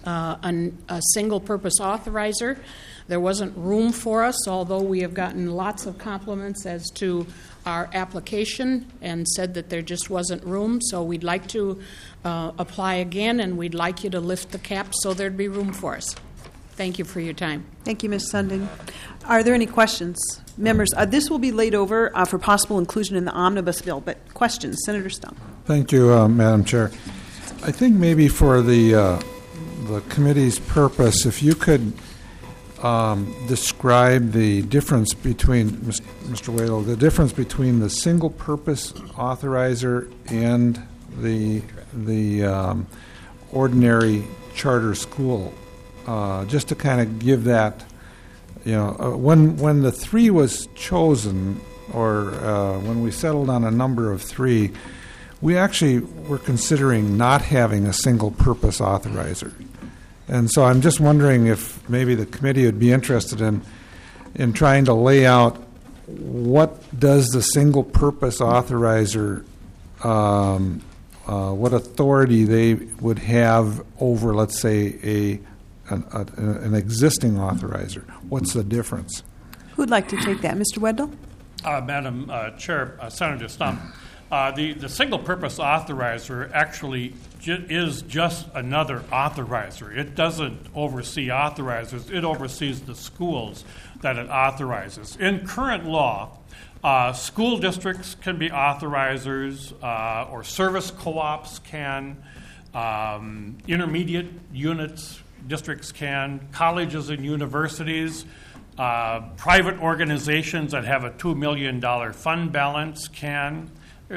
G: uh, an, a single-purpose authorizer. There wasn't room for us, although we have gotten lots of compliments as to our application and said that there just wasn't room. So we'd like to uh, apply again, and we'd like you to lift the cap so there'd be room for us. Thank you for your time.
E: Thank you, Miz Sundin. Are there any questions? Members, uh, this will be laid over uh, for possible inclusion in the omnibus bill, but questions? Senator Stump.
D: Thank you, uh, Madam Chair. I think maybe for the uh, the committee's purpose, if you could um, describe the difference between, Mister Wadle, the difference between the single-purpose authorizer and the the um, ordinary charter school, uh, just to kind of give that, you know, uh, when when the three was chosen, or uh, when we settled on a number of three, we actually were considering not having a single-purpose authorizer. And so I'm just wondering if maybe the committee would be interested in in trying to lay out what does the single-purpose authorizer, um, uh, what authority they would have over, let's say, a an, a, an existing authorizer. What's the difference?
E: Who'd like to take that? Mister Wedel?
F: Uh, Madam uh, Chair, uh, Senator Stump, uh, the, the single-purpose authorizer actually ju- is just another authorizer. It doesn't oversee authorizers. It oversees the schools that it authorizes. In current law, uh, school districts can be authorizers, uh, or service co-ops can, um, intermediate units, districts can, colleges and universities, Uh, private organizations that have a two million dollars fund balance can.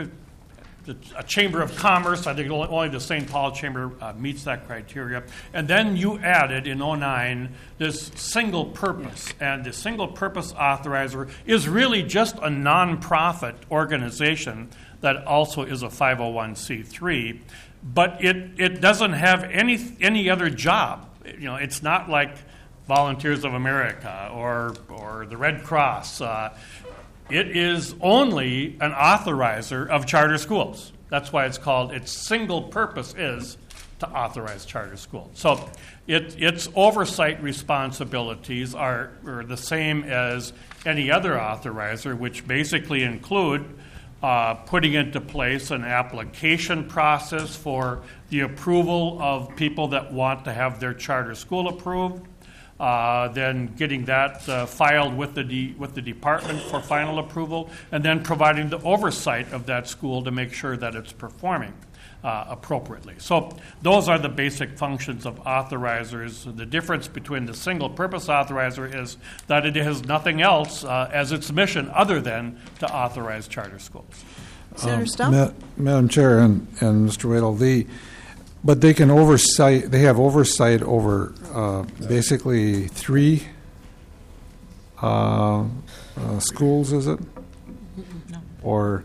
F: A Chamber of Commerce, I think only the Saint Paul Chamber uh, meets that criteria. And then you added in oh nine this single purpose. And the single purpose authorizer is really just a nonprofit organization that also is a five oh one c three. But it, it doesn't have any any other job. You know, it's not like Volunteers of America or or the Red Cross. Uh, it is only an authorizer of charter schools. That's why it's called, its single purpose is to authorize charter schools. So it, its oversight responsibilities are, are the same as any other authorizer, which basically include uh, putting into place an application process for the approval of people that want to have their charter school approved, Uh, then getting that uh, filed with the de- with the department for final approval, and then providing the oversight of that school to make sure that it's performing uh, appropriately. So those are the basic functions of authorizers. The difference between the single-purpose authorizer is that it has nothing else uh, as its mission other than to authorize charter schools.
E: Senator
D: Um,
E: Stump?
D: Ma- Madam Chair and, and Mister Wadle, the but they can oversight. They have oversight over uh, basically three uh, uh, schools. Is it?
G: No.
D: Or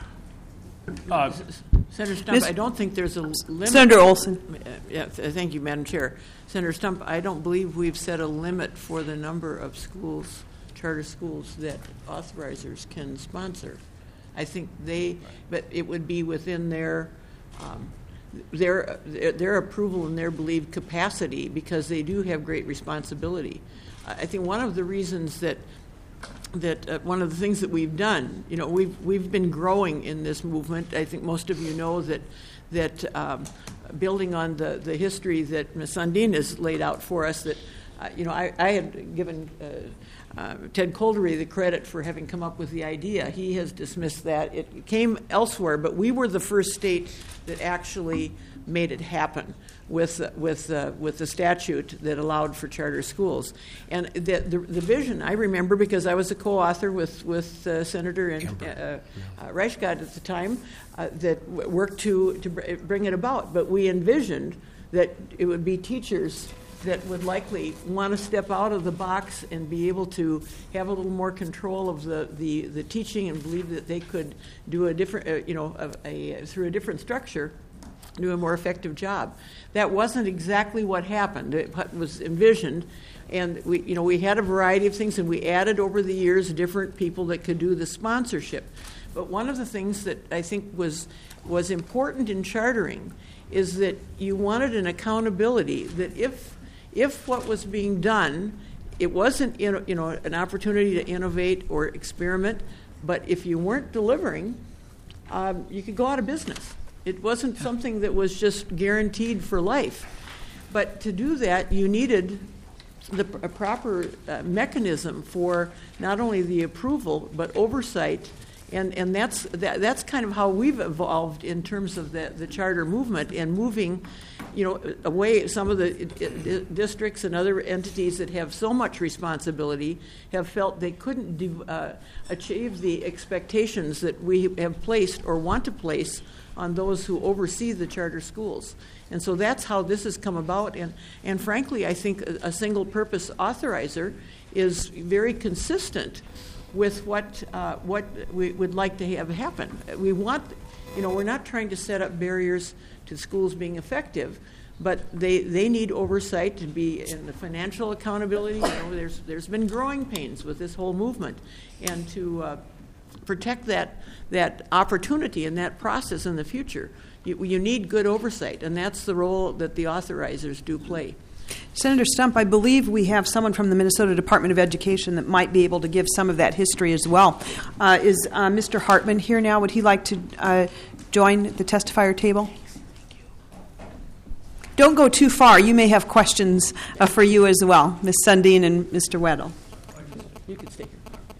A: Uh, Senator Stump,
E: Miz-
A: I don't think there's a limit.
E: Senator Olson.
A: Uh, yeah, th- thank you, Madam Chair. Senator Stump, I don't believe we've set a limit for the number of schools, charter schools, that authorizers can sponsor. I think they, but it would be within their um, their their approval and their believed capacity, because they do have great responsibility. I think one of the reasons that that uh, one of the things that we've done, you know, we've we've been growing in this movement. I think most of you know that that um, building on the, the history that Miz Sundin has laid out for us, that uh, you know, I, I had given uh, uh, Ted Coldery the credit for having come up with the idea. He has dismissed that. It came elsewhere, but we were the first state that actually made it happen with with uh, with the statute that allowed for charter schools. And the, the the vision, I remember, because I was a co-author with with uh, Senator and, uh, uh, Reichgott at the time, uh, that w- worked to to br- bring it about. But we envisioned that it would be teachers that would likely want to step out of the box and be able to have a little more control of the, the, the teaching, and believe that they could do a different, uh, you know, a, a, through a different structure, do a more effective job. That wasn't exactly what happened. It was envisioned, and we, you know, we had a variety of things, and we added over the years different people that could do the sponsorship. But one of the things that I think was was important in chartering is that you wanted an accountability that if if what was being done, it wasn't you know an opportunity to innovate or experiment, but if you weren't delivering, um, you could go out of business. It wasn't something that was just guaranteed for life. But to do that, you needed the a proper uh, mechanism for not only the approval but oversight, and and that's that, that's kind of how we've evolved in terms of the the charter movement and moving, you know, away. Some of the uh, districts and other entities that have so much responsibility have felt they couldn't do, uh, achieve the expectations that we have placed or want to place on those who oversee the charter schools. And so that's how this has come about. And, and frankly, I think a, a single-purpose authorizer is very consistent with what uh, what we would like to have happen. We want, you know, we're not trying to set up barriers to schools being effective, but they, they need oversight to be in the financial accountability. You know, there's there's been growing pains with this whole movement, and to uh, protect that that opportunity and that process in the future, you, you need good oversight, and that's the role that the authorizers do play.
E: Senator Stump, I believe we have someone from the Minnesota Department of Education that might be able to give some of that history as well. Uh, is uh, Mister Hartman here now? Would he like to uh, join the testifier table? Don't go too far. You may have questions uh, for you as well, Miz Sundin and Mister Weddle.
A: You can stay here.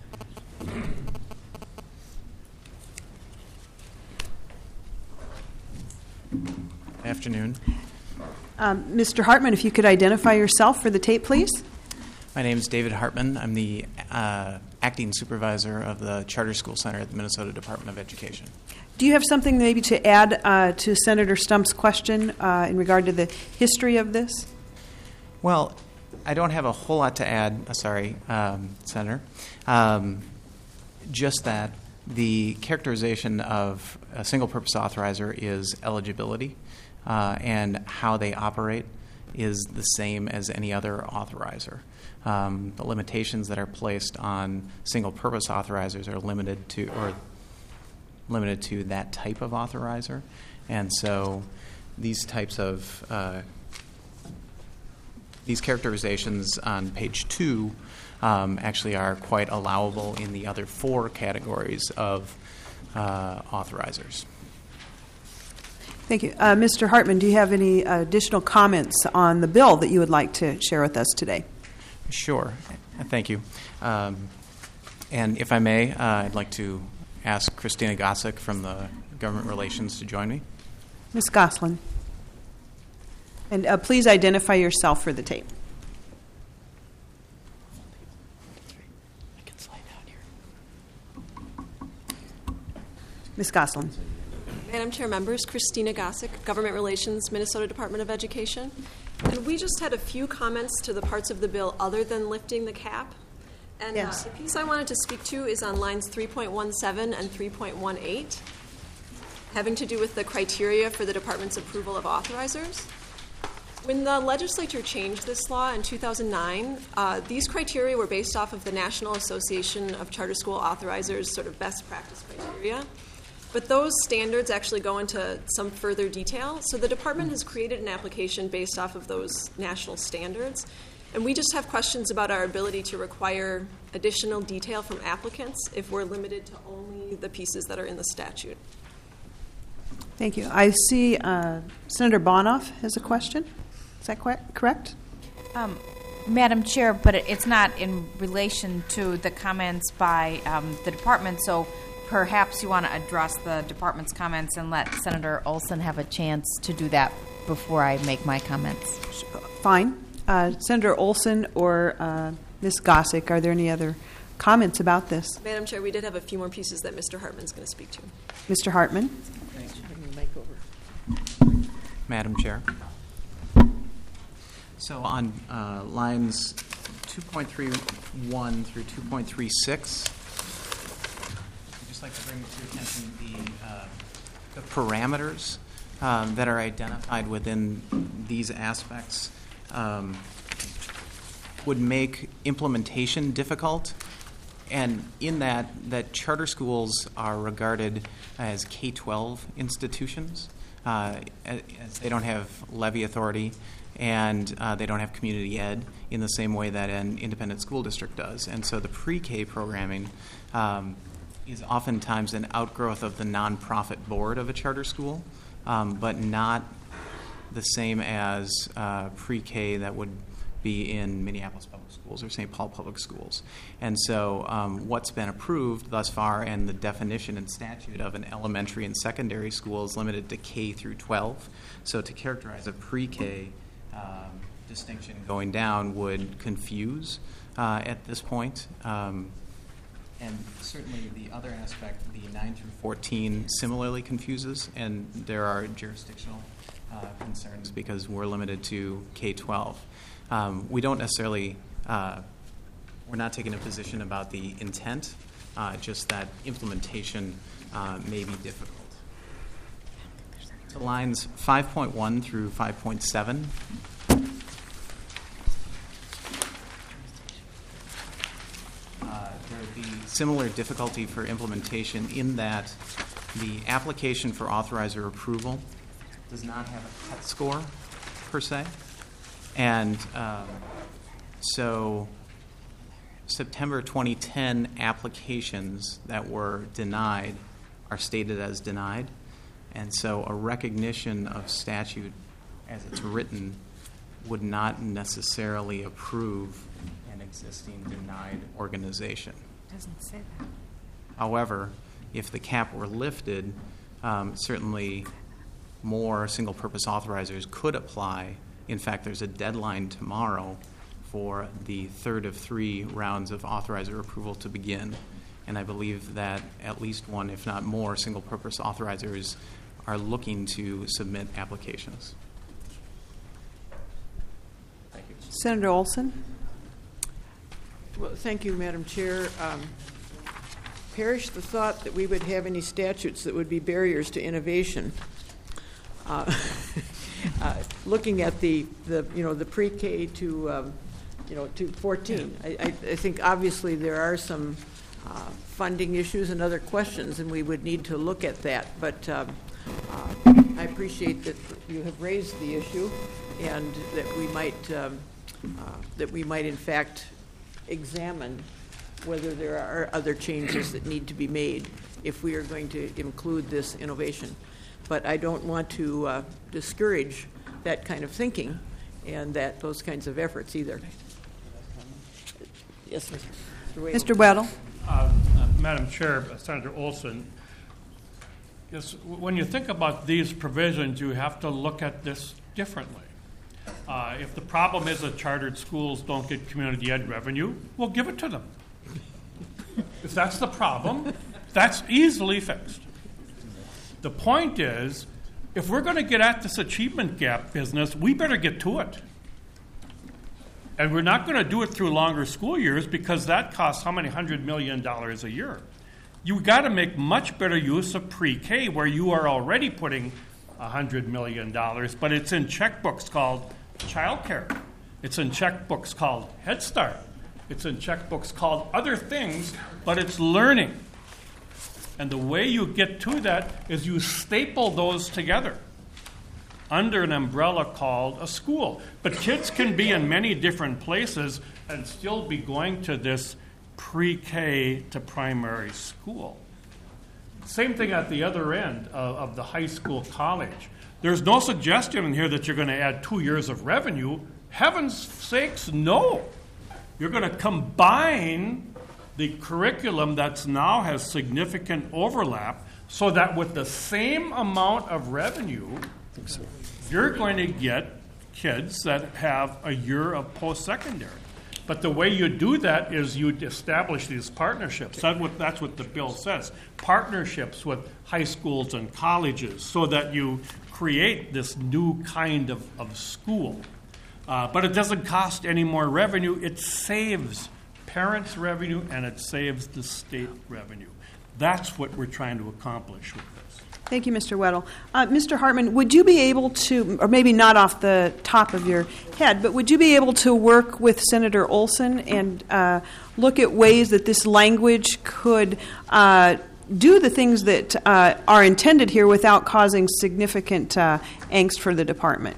H: Afternoon.
E: Um, Mister Hartman, if you could identify yourself for the tape, please.
H: My name is David Hartman. I'm the uh, acting supervisor of the Charter School Center at the Minnesota Department of Education.
E: Do you have something maybe to add uh, to Senator Stump's question uh, in regard to the history of this?
H: Well, I don't have a whole lot to add. Uh, sorry, um, Senator. Um, just that the characterization of a single-purpose authorizer is eligibility. Uh, and how they operate is the same as any other authorizer. Um, the limitations that are placed on single-purpose authorizers are limited to, or limited to that type of authorizer, and so these types of uh, these characterizations on page two um, actually are quite allowable in the other four categories of uh, authorizers.
E: Thank you. Uh, Mister Hartman, do you have any additional comments on the bill that you would like to share with us today?
H: Sure. Thank you. Um, and if I may, uh, I'd like to ask Christina Gossick from the Government Relations to join me.
E: Miz Goslin. And uh, please identify yourself for the tape.
A: I can slide down here.
E: Miz Goslin.
I: Madam Chair, members, Christina Gossick, Government Relations, Minnesota Department of Education. And we just had a few comments to the parts of the bill other than lifting the cap. And
E: yes.
I: uh, the piece I wanted to speak to is on lines three point one seven and three point one eight, having to do with the criteria for the department's approval of authorizers. When the legislature changed this law in two thousand nine, uh, these criteria were based off of the National Association of Charter School Authorizers' sort of best practice criteria. But those standards actually go into some further detail. So the department has created an application based off of those national standards. And we just have questions about our ability to require additional detail from applicants if we're limited to only the pieces that are in the statute.
E: Thank you. I see uh, Senator Bonoff has a question. Is that correct? correct?
J: Um, Madam Chair, but it, it's not in relation to the comments by um, the department, so perhaps you want to address the department's comments and let Senator Olson have a chance to do that before I make my comments.
E: Fine. Uh, Senator Olson or uh, Miz Gossick, are there any other comments about this?
I: Madam Chair, we did have a few more pieces that Mister Hartman's going to speak to.
E: Mister Hartman.
A: Thanks. Bring the mic over.
H: Madam Chair. So on uh, lines two point three one through two point three six, I'd just like to bring to your attention the, uh, the parameters um, that are identified within these aspects um, would make implementation difficult and in that, that charter schools are regarded as K twelve institutions, uh, as they don't have levy authority and uh, they don't have community ed in the same way that an independent school district does. And so the pre-K programming um, is oftentimes an outgrowth of the nonprofit board of a charter school, um, but not the same as uh, pre-K that would be in Minneapolis Public Schools or Saint Paul Public Schools. And so um, what's been approved thus far, and the definition and statute of an elementary and secondary school is limited to K through twelve. So to characterize a pre-K um, distinction going down would confuse uh, at this point. Um, and certainly the other aspect, the nine through fourteen, similarly confuses, and there are jurisdictional uh, concerns because we're limited to K twelve. Um, we don't necessarily, uh, we're not taking a position about the intent, uh, just that implementation uh, may be difficult. So lines five point one through five point seven. Uh, there would be similar difficulty for implementation in that the application for authorizer approval does not have a cut score per se. And um, so September twenty ten applications that were denied are stated as denied. And so a recognition of statute as it's written would not necessarily approve an existing denied organization.
J: Doesn't say that.
H: However, if the cap were lifted, um, certainly more single-purpose authorizers could apply. In fact, there's a deadline tomorrow for the third of three rounds of authorizer approval to begin. And I believe that at least one, if not more, single-purpose authorizers are looking to submit applications. Thank you.
E: Senator Olson?
A: Well, thank you, Madam Chair. Um, perish the thought that we would have any statutes that would be barriers to innovation. Uh, uh, looking at the, the you know the pre-K to um, you know to fourteen, I, I, I think obviously there are some uh, funding issues and other questions, and we would need to look at that. But um, uh, I appreciate that you have raised the issue, and that we might um, uh, that we might in fact examine whether there are other changes that need to be made if we are going to include this innovation. But I don't want to uh, discourage that kind of thinking and that those kinds of efforts either. Yes, Mister Weddle.
E: Mister Weddle.
F: Uh, uh, Madam Chair, uh, Senator Olson, yes, when you think about these provisions, you have to look at this differently. Uh, if the problem is that chartered schools don't get community ed revenue, we'll give it to them. If that's the problem, that's easily fixed. The point is, if we're going to get at this achievement gap business, we better get to it. And we're not going to do it through longer school years because that costs how many hundred million dollars a year? You've got to make much better use of pre-K where you are already putting one hundred million dollars, but it's in checkbooks called childcare. It's in checkbooks called Head Start. It's in checkbooks called other things, but it's learning. And the way you get to that is you staple those together under an umbrella called a school. But kids can be in many different places and still be going to this pre-K to primary school. Same thing at the other end of, of the high school college. There's no suggestion in here that you're going to add two years of revenue. Heaven's sakes, no. You're going to combine the curriculum that's now has significant overlap so that with the same amount of revenue, so. You're going to get kids that have a year of post-secondary. But the way you do that is you establish these partnerships. That's what, that's what the bill says. Partnerships with high schools and colleges so that you create this new kind of, of school. Uh, but it doesn't cost any more revenue. It saves parents' revenue and it saves the state revenue. That's what we're trying to accomplish with this.
E: Thank you, Mister Weddle. Uh, Mister Hartman, would you be able to, or maybe not off the top of your head, but would you be able to work with Senator Olson and uh, look at ways that this language could uh, do the things that uh, are intended here without causing significant uh, angst for the department?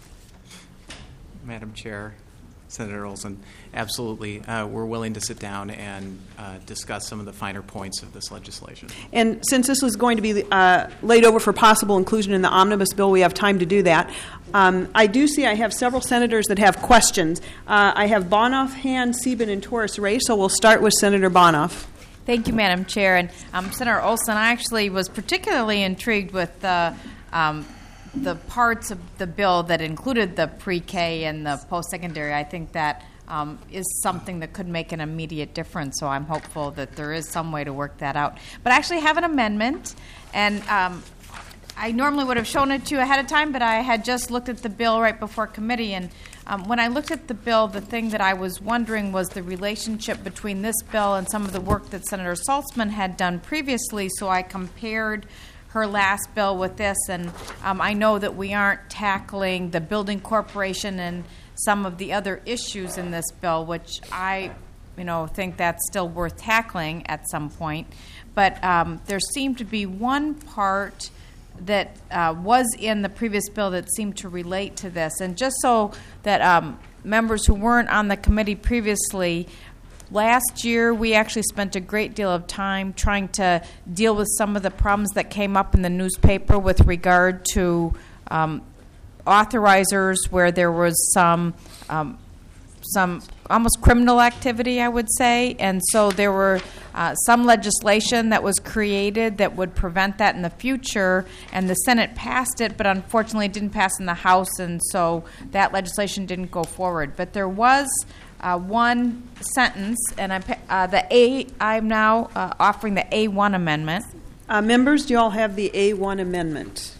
H: Madam Chair, Senator Olson, absolutely. Uh, we're willing to sit down and uh, discuss some of the finer points of this legislation.
E: And since this was going to be uh, laid over for possible inclusion in the omnibus bill, we have time to do that. Um, I do see I have several senators that have questions. Uh, I have Bonoff, Hand, Sieben, and Torres Ray, so we'll start with Senator Bonoff.
J: Thank you, Madam Chair. And um, Senator Olson, I actually was particularly intrigued with the um, the parts of the bill that included the pre-K and the post-secondary. I think that um, is something that could make an immediate difference, so I'm hopeful that there is some way to work that out. But I actually have an amendment, and um, I normally would have shown it to you ahead of time, but I had just looked at the bill right before committee, and um, when I looked at the bill, the thing that I was wondering was the relationship between this bill and some of the work that Senator Saltzman had done previously, so I compared her last bill with this, and um, I know that we aren't tackling the building corporation and some of the other issues in this bill, which I, you know, think that's still worth tackling at some point. But um, there seemed to be one part that uh, was in the previous bill that seemed to relate to this, and just so that um, members who weren't on the committee previously. Last year, we actually spent a great deal of time trying to deal with some of the problems that came up in the newspaper with regard to um, authorizers, where there was some um, some almost criminal activity, I would say. And so there were uh, some legislation that was created that would prevent that in the future, and the Senate passed it, but unfortunately it didn't pass in the House, and so that legislation didn't go forward. But there was Uh, one sentence, and I'm, uh, the A. I'm now uh, offering the A one amendment.
E: Uh, members, do you all have the A one amendment?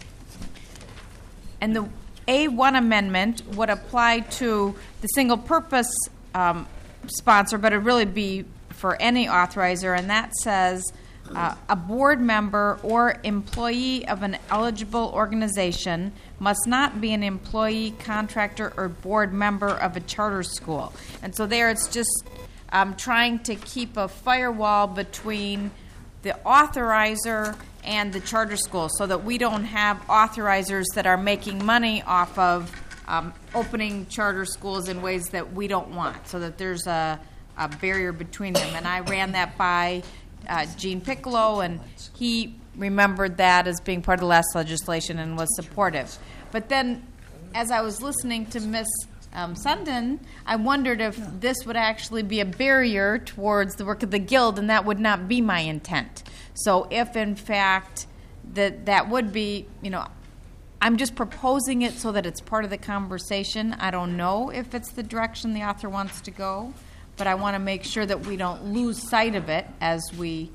J: And the A one amendment would apply to the single-purpose um, sponsor, but it would really be for any authorizer, and that says uh, a board member or employee of an eligible organization must not be an employee, contractor, or board member of a charter school. And so there it's just um, trying to keep a firewall between the authorizer and the charter school so that we don't have authorizers that are making money off of um, opening charter schools in ways that we don't want, so that there's a, a barrier between them. And I ran that by uh, Gene Piccolo, and he remembered that as being part of the last legislation and was supportive. But then, as I was listening to Miz Um, Sundin, I wondered if this would actually be a barrier towards the work of the Guild, and that would not be my intent. So if, in fact, that that would be, you know, I'm just proposing it so that it's part of the conversation. I don't know if it's the direction the author wants to go, but I want to make sure that we don't lose sight of it as we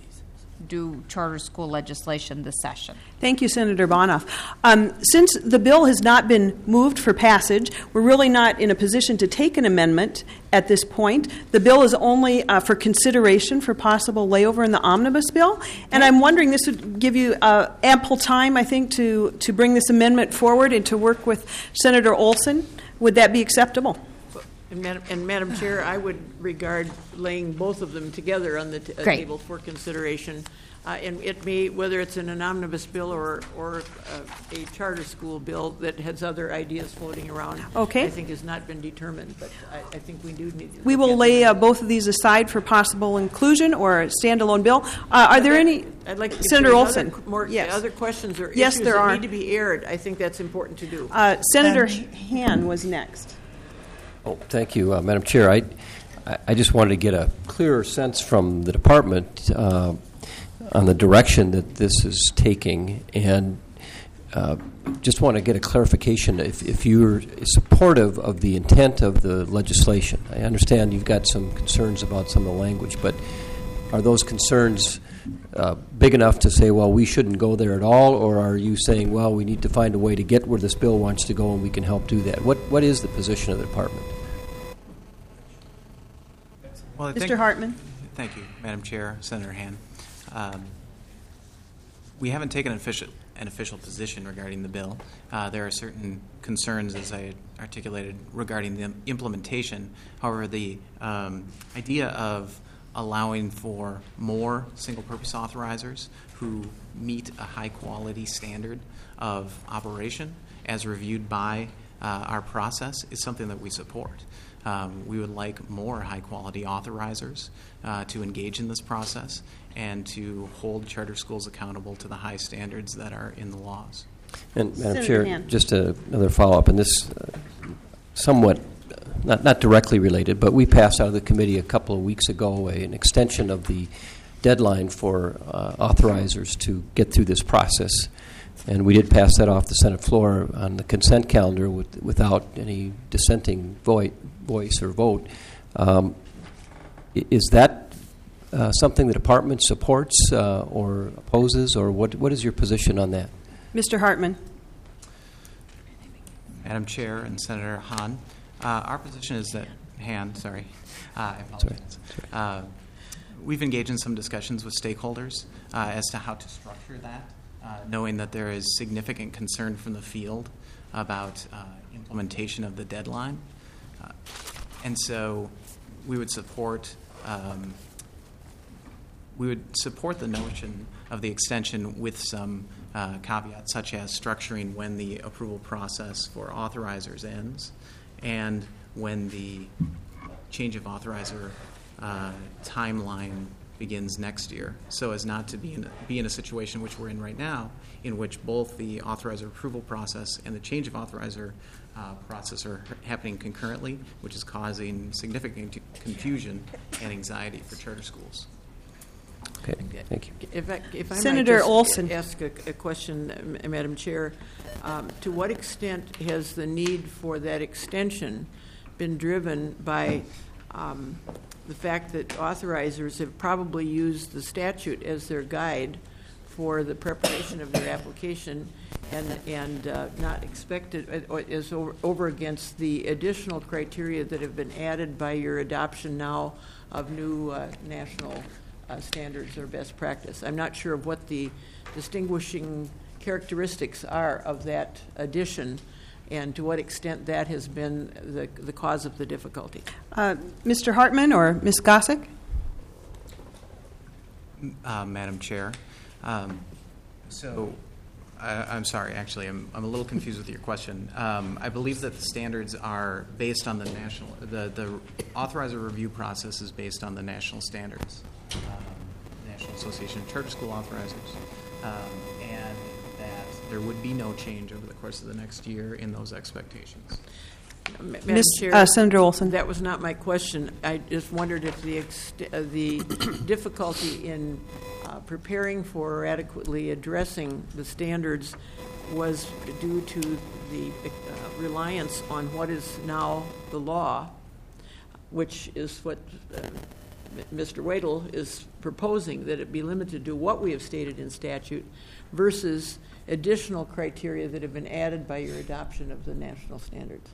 J: do charter school legislation this session.
E: Thank you, Senator Bonoff. Um, since the bill has not been moved for passage, we're really not in a position to take an amendment at this point. The bill is only uh, for consideration for possible layover in the omnibus bill, and I'm wondering this would give you uh, ample time, I think, to, to bring this amendment forward and to work with Senator Olson. Would that be acceptable?
A: And Madam, and Madam Chair, I would regard laying both of them together on the t- uh, table for consideration. Uh, and it may, whether it's in an omnibus bill or, or uh, a charter school bill that has other ideas floating around,
E: okay.
A: I think has not been determined. But I, I think we do need to.
E: We will lay uh, both of these aside for possible inclusion or a standalone bill. Uh, are there
A: that,
E: any?
A: I'd like to,
E: Senator Olson.
A: Other, more,
E: yes.
A: Other questions or
E: yes,
A: issues
E: there
A: that
E: are.
A: need to be aired. I think that's important to do.
E: Uh, Senator Han was next.
K: Oh, thank you, uh, Madam Chair. I, I just wanted to get a clearer sense from the department uh, on the direction that this is taking, and uh, just want to get a clarification if, if you're supportive of the intent of the legislation. I understand you've got some concerns about some of the language, but are those concerns uh, big enough to say, well, we shouldn't go there at all, or are you saying, well, we need to find a way to get where this bill wants to go and we can help do that? What What is the position of the department?
H: Well, I
E: Mister
H: think,
E: Hartman.
H: Thank you, Madam Chair, Senator Han. Um, we haven't taken an official, an official position regarding the bill. Uh, there are certain concerns, as I articulated, regarding the implementation. However, the um, idea of allowing for more single-purpose authorizers who meet a high-quality standard of operation as reviewed by uh, our process is something that we support. Um, we would like more high-quality authorizers uh, to engage in this process and to hold charter schools accountable to the high standards that are in the laws.
K: And Madam
E: Senator
K: Chair,
E: Hand.
K: just a, another follow-up, and this uh, somewhat, uh, not, not directly related, but we passed out of the committee a couple of weeks ago a, an extension of the deadline for uh, authorizers to get through this process. And we did pass that off the Senate floor on the consent calendar with, without any dissenting voice, voice or vote. Um, i- is that uh, something the department supports uh, or opposes, or what? What is your position on that?
E: Mister Hartman.
H: Madam Chair and Senator Hahn, uh, our position is that, Hand, sorry, uh, I apologize. Uh, we've engaged in some discussions with stakeholders uh, as to how to structure that, uh, knowing that there is significant concern from the field about uh, implementation of the deadline. Uh, and so we would support um, we would support the notion of the extension with some uh, caveats, such as structuring when the approval process for authorizers ends and when the change of authorizer uh, timeline begins next year, so as not to be in, be in a situation which we're in right now, in which both the authorizer approval process and the change of authorizer uh, process are happening concurrently, which is causing significant confusion and anxiety for charter schools.
K: Okay, thank you.
A: If I, if I
E: Senator
A: might just
E: Olson.
A: ask a, a question, uh, Madam Chair, um, to what extent has the need for that extension been driven by um, the fact that authorizers have probably used the statute as their guide for the preparation of their application and and uh, not expected uh, is over, over against the additional criteria that have been added by your adoption now of new uh, national uh, standards or best practice? I'm not sure of what the distinguishing characteristics are of that addition and to what extent that has been the, the cause of the difficulty.
E: Uh, Mister Hartman or Miz Gossick?
H: Uh, Madam Chair, um, so I, I'm sorry, actually, I'm, I'm a little confused with your question. Um, I believe that the standards are based on the national, the, the authorizer review process is based on the national standards, um, National Association of Charter School Authorizers, um, and that there would be no change over the course of the next year in those expectations.
A: Madam
E: Miz
A: Chair,
E: uh, Senator Olson.
A: that was not my question. I just wondered if the ext- uh, the difficulty in uh, preparing for or adequately addressing the standards was due to the uh, reliance on what is now the law, which is what uh, Mister Wadle is proposing, that it be limited to what we have stated in statute versus additional criteria that have been added by your adoption of the national standards.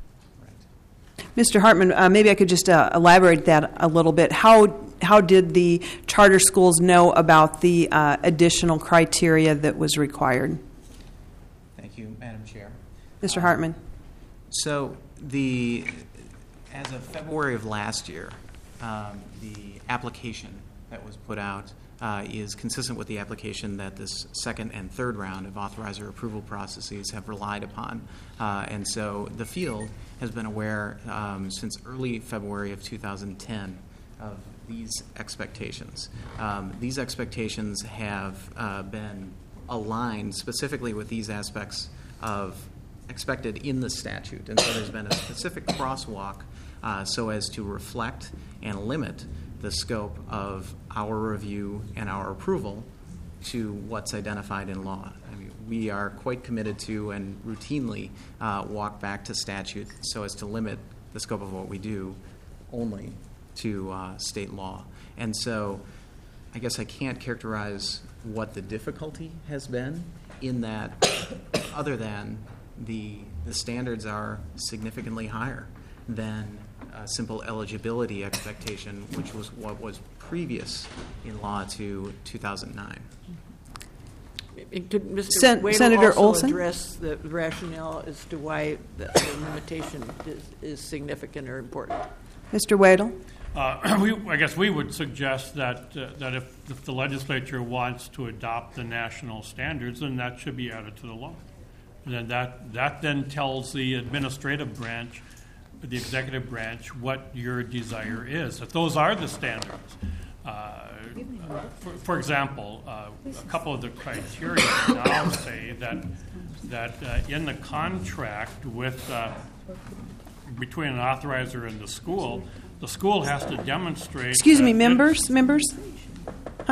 E: Mister Hartman, uh, maybe I could just uh, elaborate that a little bit. How how did the charter schools know about the uh, additional criteria that was required?
H: Thank you, Madam Chair.
E: Mister Hartman.
H: So the, as of February of last year, um, the application that was put out uh, is consistent with the application that this second and third round of authorizer approval processes have relied upon. Uh, and so the field has been aware um, since early February of two thousand ten of these expectations. Um, these expectations have uh, been aligned specifically with these aspects of expected in the statute. And so there's been a specific crosswalk uh, so as to reflect and limit the scope of our review and our approval to what's identified in law. I mean, we are quite committed to and routinely uh, walk back to statute so as to limit the scope of what we do only to uh, state law. And so I guess I can't characterize what the difficulty has been in that other than the, the standards are significantly higher than a simple eligibility expectation, which was what was previous in law to two thousand nine.
A: Could Mister
E: Sen-
A: Wadle
E: Senator
A: also
E: Olson?
A: address the rationale as to why the, the limitation is, is significant or important?
E: Mister Wadle?
F: Uh, we, I guess we would suggest that uh, that if, if the legislature wants to adopt the national standards, then that should be added to the law. And then that, that then tells the administrative branch, the executive branch, what your desire is. If those are the standards, uh, for, for example, uh, a couple of the criteria now say that that uh, in the contract with uh, between an authorizer and the school, the school has to demonstrate.
E: Excuse me,
F: that
E: members,
F: it,
E: members. Huh.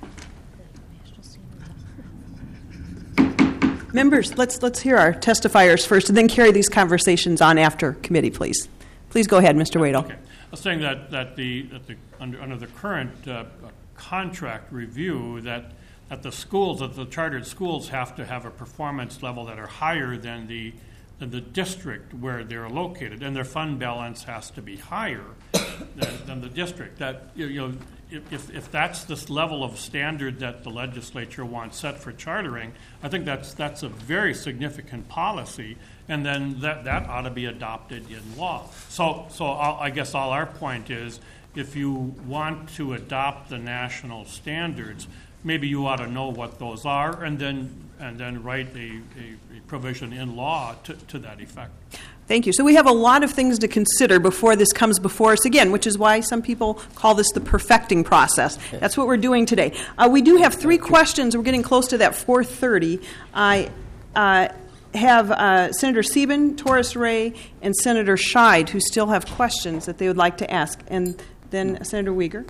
E: Members, let's let's hear our testifiers first, and then carry these conversations on after committee, please. Please go ahead, Mister Wadle.
F: Okay, I was saying that that the, that the under, under the current uh, contract review that that the schools, that the chartered schools have to have a performance level that are higher than the than the district where they're located, and their fund balance has to be higher than, than the district. That you know, if if that's this level of standard that the legislature wants set for chartering, I think that's that's a very significant policy, and then that that ought to be adopted in law. So so I'll, I guess all our point is, if you want to adopt the national standards, maybe you ought to know what those are, and then and then write a, a, a provision in law to, to that effect.
E: Thank you. So we have a lot of things to consider before this comes before us again, which is why some people call this the perfecting process. That's what we're doing today. Uh, we do have three questions. We're getting close to that four thirty. I uh, have uh, Senator Sieben, Torres Ray, and Senator Scheid who still have questions that they would like to ask, and then Senator Uyghur.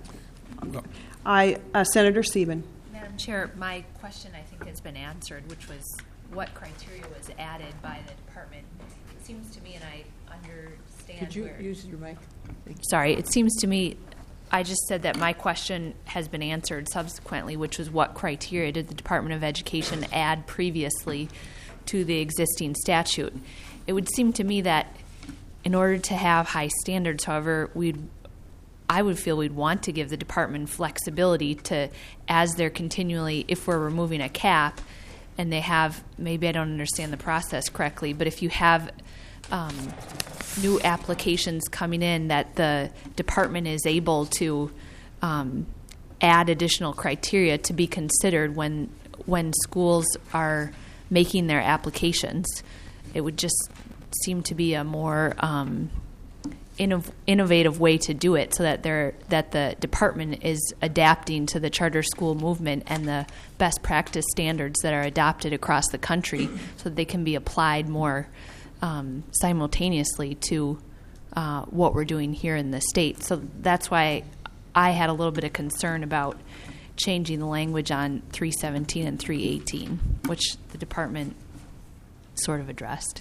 E: I, uh, Senator Sieben.
J: Madam Chair, my question I think has been answered, which was what criteria was added by the department. It seems to me, and I understand.
A: Could you
J: where,
A: use your mic?
J: Sorry, it seems to me, I just said that my question has been answered subsequently, which was what criteria did the Department of Education add previously to the existing statute? It would seem to me that in order to have high standards, however, we'd I would feel we'd want to give the department flexibility to, as they're continually, if we're removing a cap, and they have, maybe I don't understand the process correctly, but if you have um, new applications coming in, that the department is able to um, add additional criteria to be considered when when schools are making their applications. It would just seem to be a more um, Innov- innovative way to do it, so that they're that the department is adapting to the charter school movement and the best practice standards that are adopted across the country, so that they can be applied more um, simultaneously to uh, what we're doing here in the state. So that's why I had a little bit of concern about changing the language on three seventeen and three eighteen, which the department sort of addressed.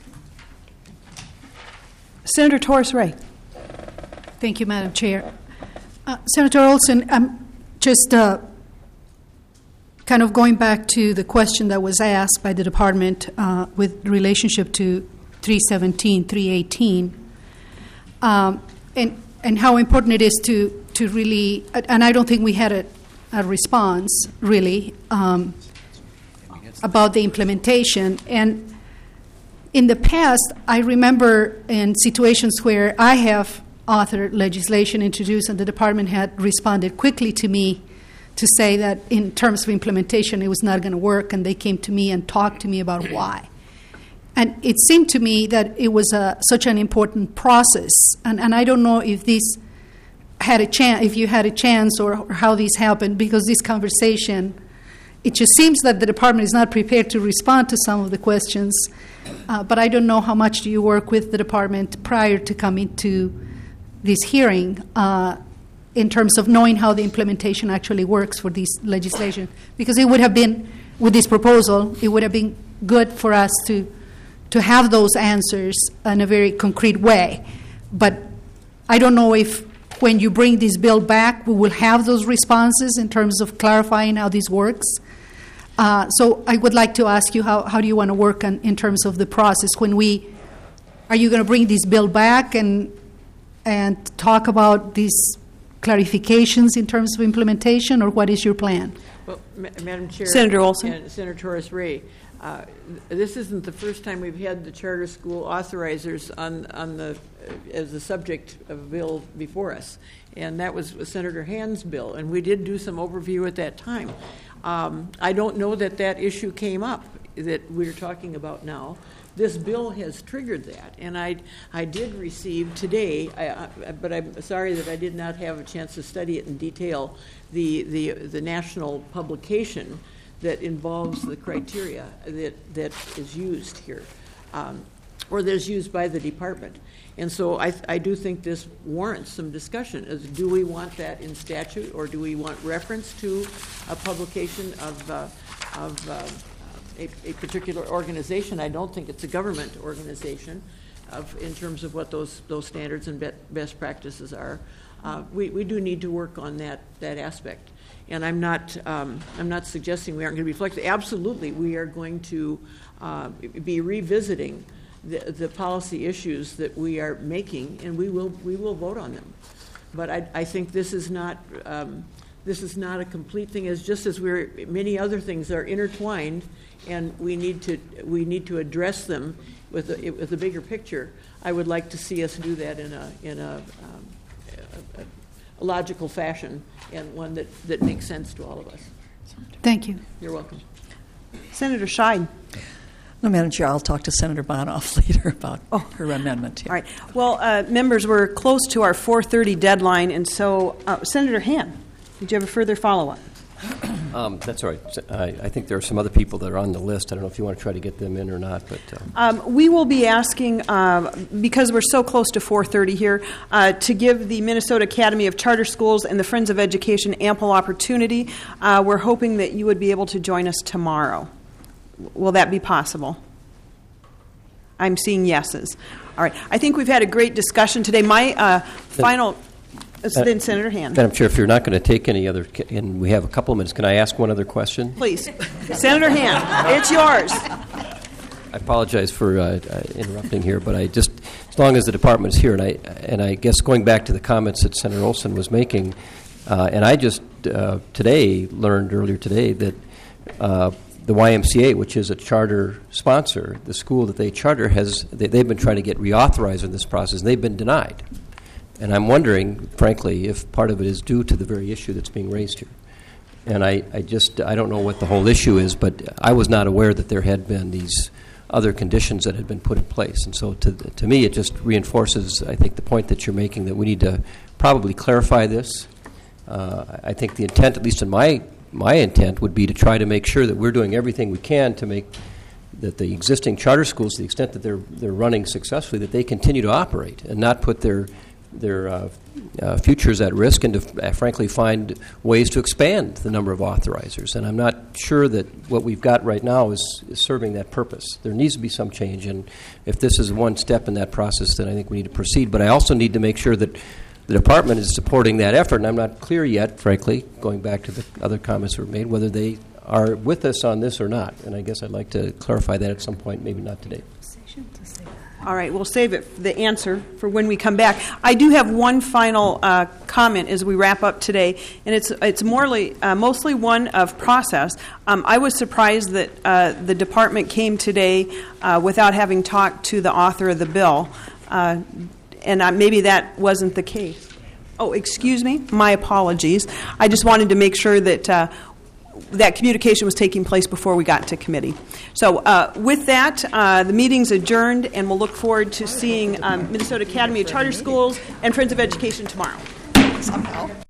E: Senator Torres Ray.
L: Thank you, Madam Chair. Uh, Senator Olson, I'm just uh, kind of going back to the question that was asked by the department uh, with relationship to three seventeen, three eighteen, um, and and how important it is to to really, and I don't think we had a, a response really um, about the implementation. And in the past, I remember in situations where I have authored legislation introduced and the department had responded quickly to me to say that in terms of implementation it was not going to work, and they came to me and talked to me about why. And it seemed to me that it was a, such an important process, and, and I don't know if this had a chance, if you had a chance, or, or how this happened, because this conversation, it just seems that the department is not prepared to respond to some of the questions, uh, but I don't know how much do you work with the department prior to coming to this hearing uh, in terms of knowing how the implementation actually works for this legislation, because it would have been, with this proposal, it would have been good for us to to have those answers in a very concrete way. But I don't know if when you bring this bill back, we will have those responses in terms of clarifying how this works. Uh, so I would like to ask you, how, how do you want to work on, in terms of the process? When we, are you going to bring this bill back and and talk about these clarifications in terms of implementation, or what is your plan?
A: Well, Ma- Madam Chair.
E: Senator Olson.
A: And Senator Torres Ray, uh, this isn't the first time we've had the charter school authorizers on, on the, uh, as the subject of a bill before us. And that was Senator Hand's bill, and we did do some overview at that time. Um, I don't know that that issue came up that we're talking about now. This bill has triggered that, and I, I did receive today, I, I, but I'm sorry that I did not have a chance to study it in detail, the, the, the national publication that involves the criteria that, that is used here, um, or that is used by the department. And so I, I do think this warrants some discussion. As do we want that in statute, or do we want reference to a publication of, uh, of uh, A, a particular organization? I don't think it's a government organization of, in terms of what those, those standards and be, best practices are. Uh, we, we do need to work on that, that aspect. And I'm not, um, I'm not suggesting we aren't going to be flexible. Absolutely, we are going to uh, be revisiting the, the policy issues that we are making, and we will, we will vote on them. But I, I think this is not, um, this is not a complete thing. As just as we're, many other things are intertwined, and we need to we need to address them with a, with a bigger picture. I would like to see us do that in a in a, um, a, a logical fashion, and one that, that makes sense to all of us.
L: Thank you.
A: You're welcome.
E: Senator Scheid.
M: No, Madam Chair, I'll talk to Senator Bonoff later about
E: oh.
M: her amendment here.
E: All right. Well, uh, members, we're close to our four thirty deadline, and so uh, Senator Hand, did you have a further follow-up?
K: Um, that's all right. I, I think there are some other people that are on the list. I don't know if you want to try to get them in or not. But um.
E: Um, we will be asking, uh, because we're so close to four thirty here, uh, to give the Minnesota Academy of Charter Schools and the Friends of Education ample opportunity. Uh, we're hoping that you would be able to join us tomorrow. Will that be possible? I'm seeing yeses. All right. I think we've had a great discussion today. My uh, final... Uh, then Senator Hand.
K: Madam Chair, if you're not going to take any other, and we have a couple of minutes, can I ask one other question?
E: Please. Senator Hand, it's yours.
K: I apologize for uh, uh, interrupting here, but I just, as long as the department is here, and I, and I guess going back to the comments that Senator Olson was making, uh, and I just uh, today learned earlier today that uh, the Y M C A, which is a charter sponsor, the school that they charter, has they, they've been trying to get reauthorized in this process, and they've been denied. And I'm wondering, frankly, if part of it is due to the very issue that's being raised here. And I, I just, I don't know what the whole issue is, but I was not aware that there had been these other conditions that had been put in place. And so to, to me, it just reinforces, I think, the point that you're making, that we need to probably clarify this. Uh, I think the intent, at least in my, my intent, would be to try to make sure that we're doing everything we can to make that the existing charter schools, to the extent that they're, they're running successfully, that they continue to operate and not put their their uh, uh, futures at risk, and to uh, frankly find ways to expand the number of authorizers. And I'm not sure that what we've got right now is, is serving that purpose. There needs to be some change, and if this is one step in that process, then I think we need to proceed. But I also need to make sure that the department is supporting that effort, and I'm not clear yet, frankly, going back to the other comments that were made, whether they are with us on this or not. And I guess I'd like to clarify that at some point, maybe not today.
E: All right, we'll save it, the answer, for when we come back. I do have one final uh, comment as we wrap up today, and it's it's morely, uh, mostly one of process. Um, I was surprised that uh, the department came today uh, without having talked to the author of the bill, uh, and uh, maybe that wasn't the case. Oh, excuse me, my apologies. I just wanted to make sure that uh, that communication was taking place before we got to committee. So uh, with that, uh, the meeting's adjourned, and we'll look forward to seeing um, Minnesota Academy of Charter Schools and Friends of Education tomorrow.
M: Somehow.